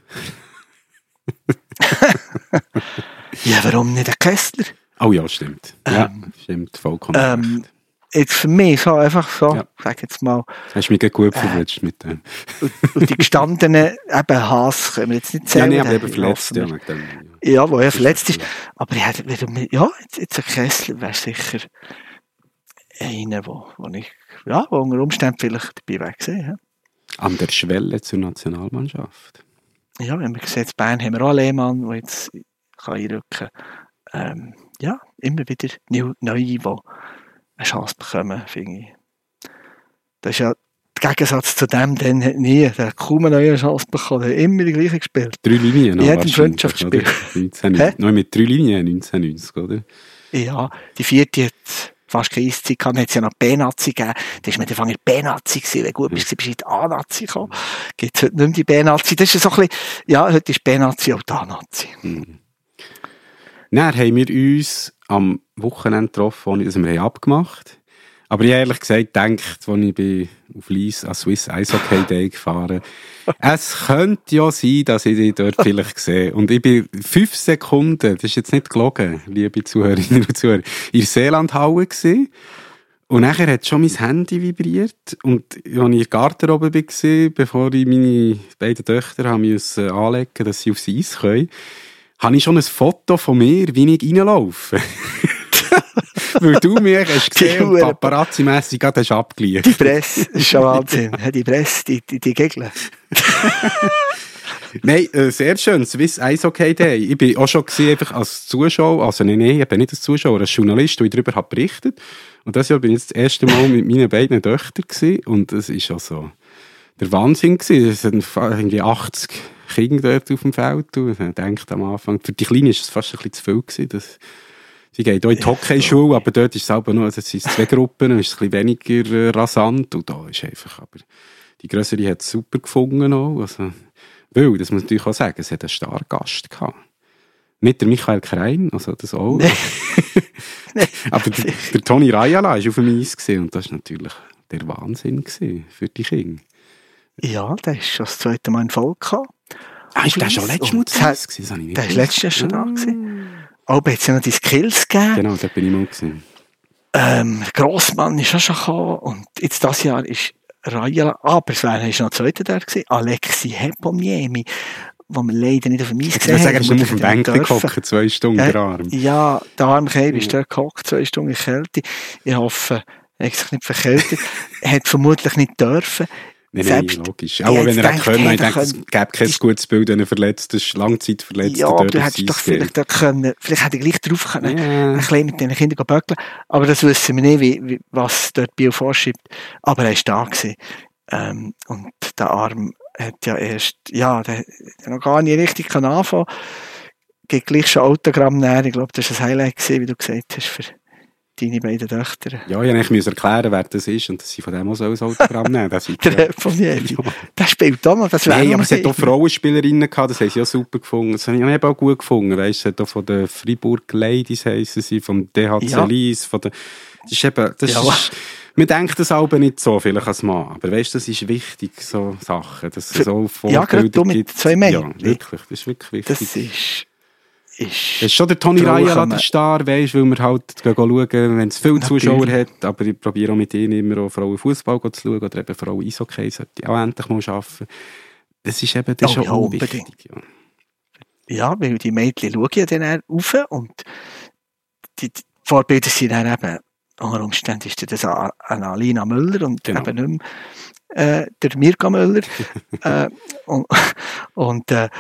Ja, warum nicht ein Kessler? Oh ja, stimmt. Ähm, ja, stimmt, vollkommen ähm, recht. Jetzt für mich so einfach so, ja. Sag jetzt mal. Hast du mich gut äh, verwirrt mit dem. Und, und die gestandenen eben Haas können wir jetzt nicht zählen. Ja, nee, aber eben verletzt, ja. Mit dem, ja. Ja, wo er verletzt ist. Aber ich hätte, ja, jetzt, jetzt ein Kessler wäre sicher einer, wo, wo ich, ja, wo unter Umständen vielleicht dabei wäre gesehen. Ja. An der Schwelle zur Nationalmannschaft. Ja, wenn wir sehen, in Bern haben wir auch einen Lehmann, der jetzt kann einrücken kann. Ähm, ja, immer wieder neue, die eine Chance bekommen, finde ich. Das ist ja der Gegensatz zu dem, den hat nie, der hat kaum eine neue Chance bekommen, der hat immer die gleiche gespielt. Drei Linien, ja. Jeden Freundschaftsspiel. Neu mit drei Linien, neunzehnhundertneunzig, oder? Ja, die vierte hat fast keine Eiszeit gehabt, dann hat es ja noch B-Nazi gegeben, da war man der B-Nazi gewesen, wenn du gut bist, bist du in die A-Nazi gekommen. Gibt es heute nicht mehr die B-Nazi, das ist so ein bisschen, ja, heute ist B-Nazi auch die A-Nazi. Mhm. Dann haben wir uns am Wochenende getroffen, ohne dass wir haben abgemacht haben. Aber ich habe ehrlich gesagt gedacht, als ich bin auf Lies an Swiss Eishockey Day gefahren bin, es könnte ja sein, dass ich dich dort vielleicht sehe. Und ich bin fünf Sekunden, das ist jetzt nicht gelogen, liebe Zuhörerinnen und Zuhörer, in der Seelandhalle gewesen. Und nachher hat schon mein Handy vibriert. Und als ich in der Garderobe war, bevor ich meine beiden Töchter haben müssen anlegen, dass sie aufs Eis können, habe ich schon ein Foto von mir, wie ich reinlaufe. Weil du mich hast gesehen und paparazzi-mässig gerade hast abgeliehen. Die Presse, das ist schon Wahnsinn. Die Presse, die, die, die Gegner. Nein, äh, sehr schön. Swiss Eishockey Day. Ich bin auch schon gewesen, einfach als Zuschauer, also nein, nein, ich bin nicht als Zuschauer, als Journalist, der ich darüber habe berichtet. Und das Jahr bin ich jetzt das erste Mal mit meinen beiden Töchtern gewesen. Und das ist also der Wahnsinn gewesen. Es sind irgendwie achtzig Kinder dort auf dem Feld. Und ich dachte am Anfang, für die Kleinen ist es fast ein bisschen zu viel gewesen. Das, sie geht auch in die Hockeyschule, aber dort ist es aber nur, also es sind zwei Gruppen, dann ist es ein bisschen weniger äh, rasant. Und da ist einfach, aber die Grössere hat es super gefunden auch. Also, weil, das muss man natürlich auch sagen, es hat einen Stargast gehabt. Nicht der Michael Krein, also das auch. Nee. Nee. Aber der, der Toni Rajala war auf dem Eis gewesen, und das war natürlich der Wahnsinn für die Kinder. Ja, der ist schon das zweite Mal in Folge gehabt. Ah, ist der schon letztes Mal zu Eis gewesen? Das habe ich nicht Der war letztes Jahr schon da gewesen. Aber hat es ja noch die Skills gegeben. Genau, da bin ich mal gewesen. Ähm, Grossmann ist auch schon gekommen, und jetzt dieses Jahr ist Rajala, aber es war noch ein zweiter da gewesen, Alexi Heponiemi, wo man leider nicht auf dem Eis gesehen hat. Ich würde sagen, er ist nur auf dem Bänkchen gehockt, zwei Stunden äh, der Arm. Ja, der Armkeil ist da gehockt, zwei Stunden in Kälte. Ich hoffe, er hat sich nicht verkältet. Er hat vermutlich nicht dürfen. Nein, nein, logisch. Auch wenn er hätte können, hey, ich denke, es gäbe kein gutes Bild, wenn er verletzt ist, Langzeitverletzt. Ja, aber du hättest doch vielleicht da können, vielleicht hätte ich gleich drauf können, yeah. ein bisschen mit den Kindern böckeln. Aber das wissen wir nicht, wie, wie, was dort Bio vorschreibt. Aber er war da gewesen. Ähm, und der Arm hat ja erst, ja, der hat noch gar nicht richtig anfangen können. Geht gleich schon Autogramm näher. Ich glaube, das war ein Highlight gewesen, wie du gesagt hast, für deine beiden Töchter. Ja, ich musste erklären, wer das ist, und dass sie von dem auch so ein Autogramm nehmen. Das ist der von mir. Der spielt auch noch. Das Nein, aber es hat auch Frauenspielerinnen gehabt, das haben sie auch super gefunden. Das habe ich auch gut gefunden. Weißt, es hat auch von den Fribourg Ladies heissen sie, vom D H C ja. Lies, von der, das ist eben, das ja. ist, man denkt das aber nicht so, vielleicht als Mann. Aber weißt, das ist wichtig, so Sachen, dass es so Vorbilder gibt. Ja, gerade du mit zwei Männern. Ja, wirklich, das ist wirklich wichtig. Das ist... Ist, ist schon der Toni Rajala der Star, weißt, weil wir halt schauen, wenn es viele Zuschauer hat, aber ich probiere auch mit ihnen immer auch Frauenfußball zu schauen oder eben Frauen-Eishockey, sollte ich auch endlich mal arbeiten. Das ist eben das oh, ist schon ja, unwichtig. Ja. ja, weil die Mädchen schauen ja dann rauf, und die, die Vorbilder sind dann eben, unter Umständen ist das eine Alina Müller und genau. eben nicht mehr äh, der Mirka Müller. äh, und und äh,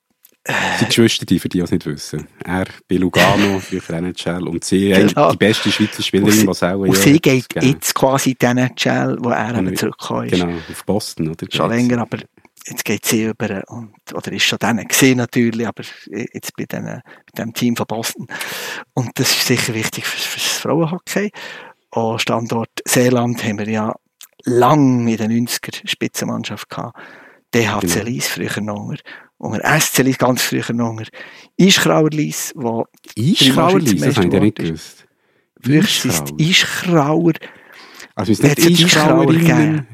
Sie Geschwister, die für die es nicht wissen. Er bei Lugano, früher N H L, und sie genau. die beste Schweizer Spielerin, was auch. Und sie geht jetzt quasi in die N H L, wo er eben zurückgekommen ist. Genau, auf Boston, oder? Schon länger, aber jetzt geht sie über, und, oder ist schon dann gesehen natürlich, aber jetzt bei, den, bei dem Team von Boston. Und das ist sicher wichtig für, für das Frauenhockey. Am Standort Seeland haben wir ja lange in den neunziger Spitzenmannschaft gehabt. D H C Lies, früher noch. Und S C Lies, ganz früher noch. Ischgrauer Lies, wo... Ischgrauer Lies, das habe ich nicht gewusst. Früher ist es Ischgrauer... Also ist nicht Ischgrauer gegeben?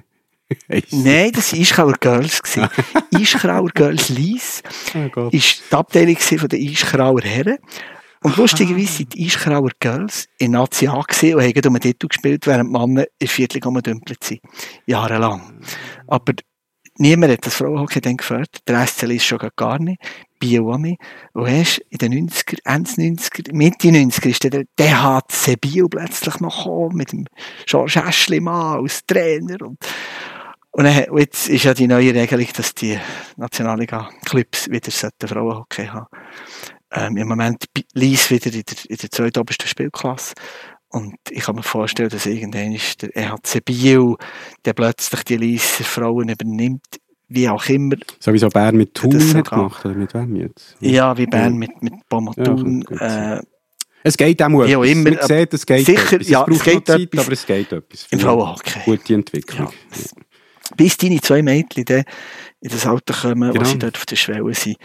Nein, das war Ischgrauer Girls. Ischgrauer Girls Lies war die Abteilung von den Ischgrauer Herren. Und aha. Lustigerweise sind die Ischgrauer Girls in Nazi A und haben um den Titel gespielt, während die Männer in Viertel umgedümpelt sind. Jahrelang. Aber niemand hat das Frauenhockey dann gefördert. Der S C L ist schon gar nicht. Bio auch nicht. Und erst in den neunziger, Ende neunziger, Mitte neunziger ist der D H C Bio plötzlich noch gekommen, mit dem George Aschlimann als Trainer. Und, und, dann, und jetzt ist ja die neue Regelung, dass die Nationalliga-Clubs wieder Frauenhockey haben. Ähm, Im Moment Lies wieder in der, in der zweitobersten Spielklasse. Und ich kann mir vorstellen, dass irgendwann ist der E H C Biel, der plötzlich die Lieser Frauen übernimmt, wie auch immer. Sowieso Bern mit Thun hat gemacht, oder mit wem jetzt? Ja, wie Bern ja. mit, mit Bommerthun. Ja, äh, es geht auch mal etwas. Immer, man sieht, es geht sicher, etwas. Es ja, braucht es geht Zeit, etwas aber es geht etwas. Im Frauenhockey. Gute Entwicklung. Ja. Ja. Bis deine zwei Mädchen dann in das Alter kommen, genau. wo sie dort auf der Schwelle sind,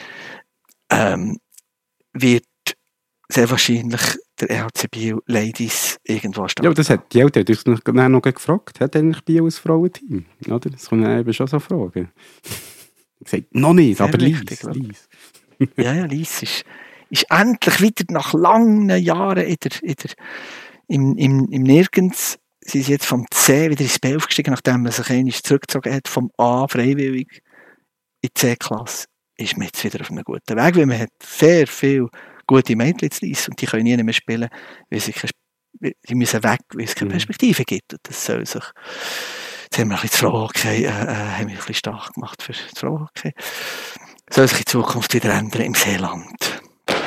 ähm, wird sehr wahrscheinlich der E H C Biel Ladies irgendwo starten. Ja, aber das hat die Eltern dich noch, noch gefragt. Hat eigentlich Biel ein Frauenteam? Oder? Das kommen eben schon so Fragen. Ich sage, noch nicht, sehr aber Lies. Lies. Ja, ja, Lies ist, ist endlich wieder nach langen Jahren in der, in der, im, im, im Nirgends. Sie ist jetzt vom C wieder ins B aufgestiegen, nachdem man sich einmal zurückgezogen hat, vom A freiwillig in die C-Klasse. ist man jetzt wieder auf einem guten Weg, weil man hat sehr viele gute Mädchen zu Lyss und die können nie mehr spielen, weil sie keine, die müssen weg, weil es keine Perspektive gibt. Und das soll sich, jetzt haben wir ein bisschen das Frauenhockey, äh, äh, haben wir ein bisschen stark gemacht für das Frauenhockey. Soll sich in Zukunft wieder ändern im Seeland.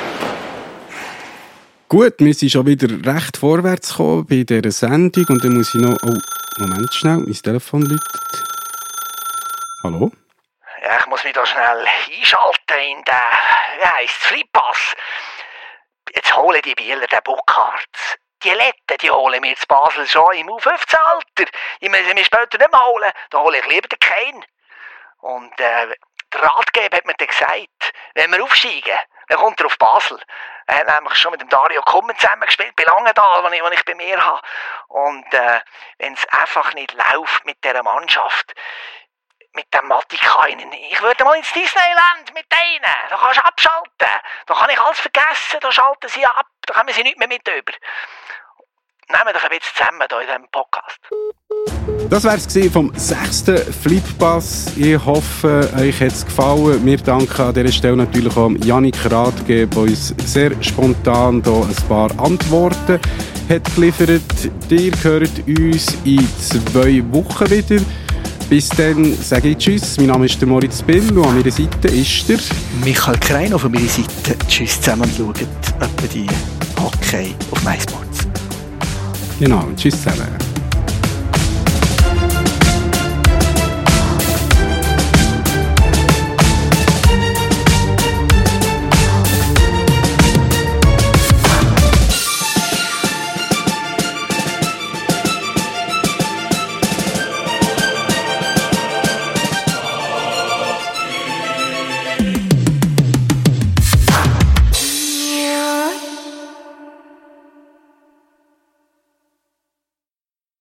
Gut, wir sind schon wieder recht vorwärts gekommen bei dieser Sendung und dann muss ich noch... Oh, Moment schnell, mein Telefon läutet. Hallo? Ja, ich muss mich da schnell einschalten in den... Ja, ins Freipass. Jetzt holen die Bieler den Burkhardt. Die Letten, die holen wir jetzt Basel schon im U fünfzehn Alter. Die müssen wir später nicht mehr holen. Da hole ich lieber den Kane. Und äh, der Ratgeber hat mir dann gesagt, wenn wir aufsteigen, dann kommt er auf Basel. Er hat nämlich schon mit dem Dario Kummer zusammen gespielt, bei Langenthal, wo ich, wo ich bei mir habe. Und äh, wenn es einfach nicht läuft mit dieser Mannschaft, mit dem Matikainen, ich würde mal ins Disneyland mit denen, da kannst du abschalten. Da kann ich alles vergessen, da schalten sie ab, da kommen sie nicht mehr mit über. Nehmen wir doch ein bisschen zusammen hier in diesem Podcast. Das war es vom sechsten Flippass. Ich hoffe, euch hat es gefallen. Wir danken an dieser Stelle natürlich auch Yannick Rathge, der uns sehr spontan hier ein paar Antworten hat geliefert. Ihr hört uns in zwei Wochen wieder. Bis dann sage ich Tschüss. Mein Name ist der Moritz Bill und an meiner Seite ist der Michael Krein auf meiner Seite. Tschüss zusammen und schaut etwa die Hockey auf MySports. Genau, tschüss zusammen.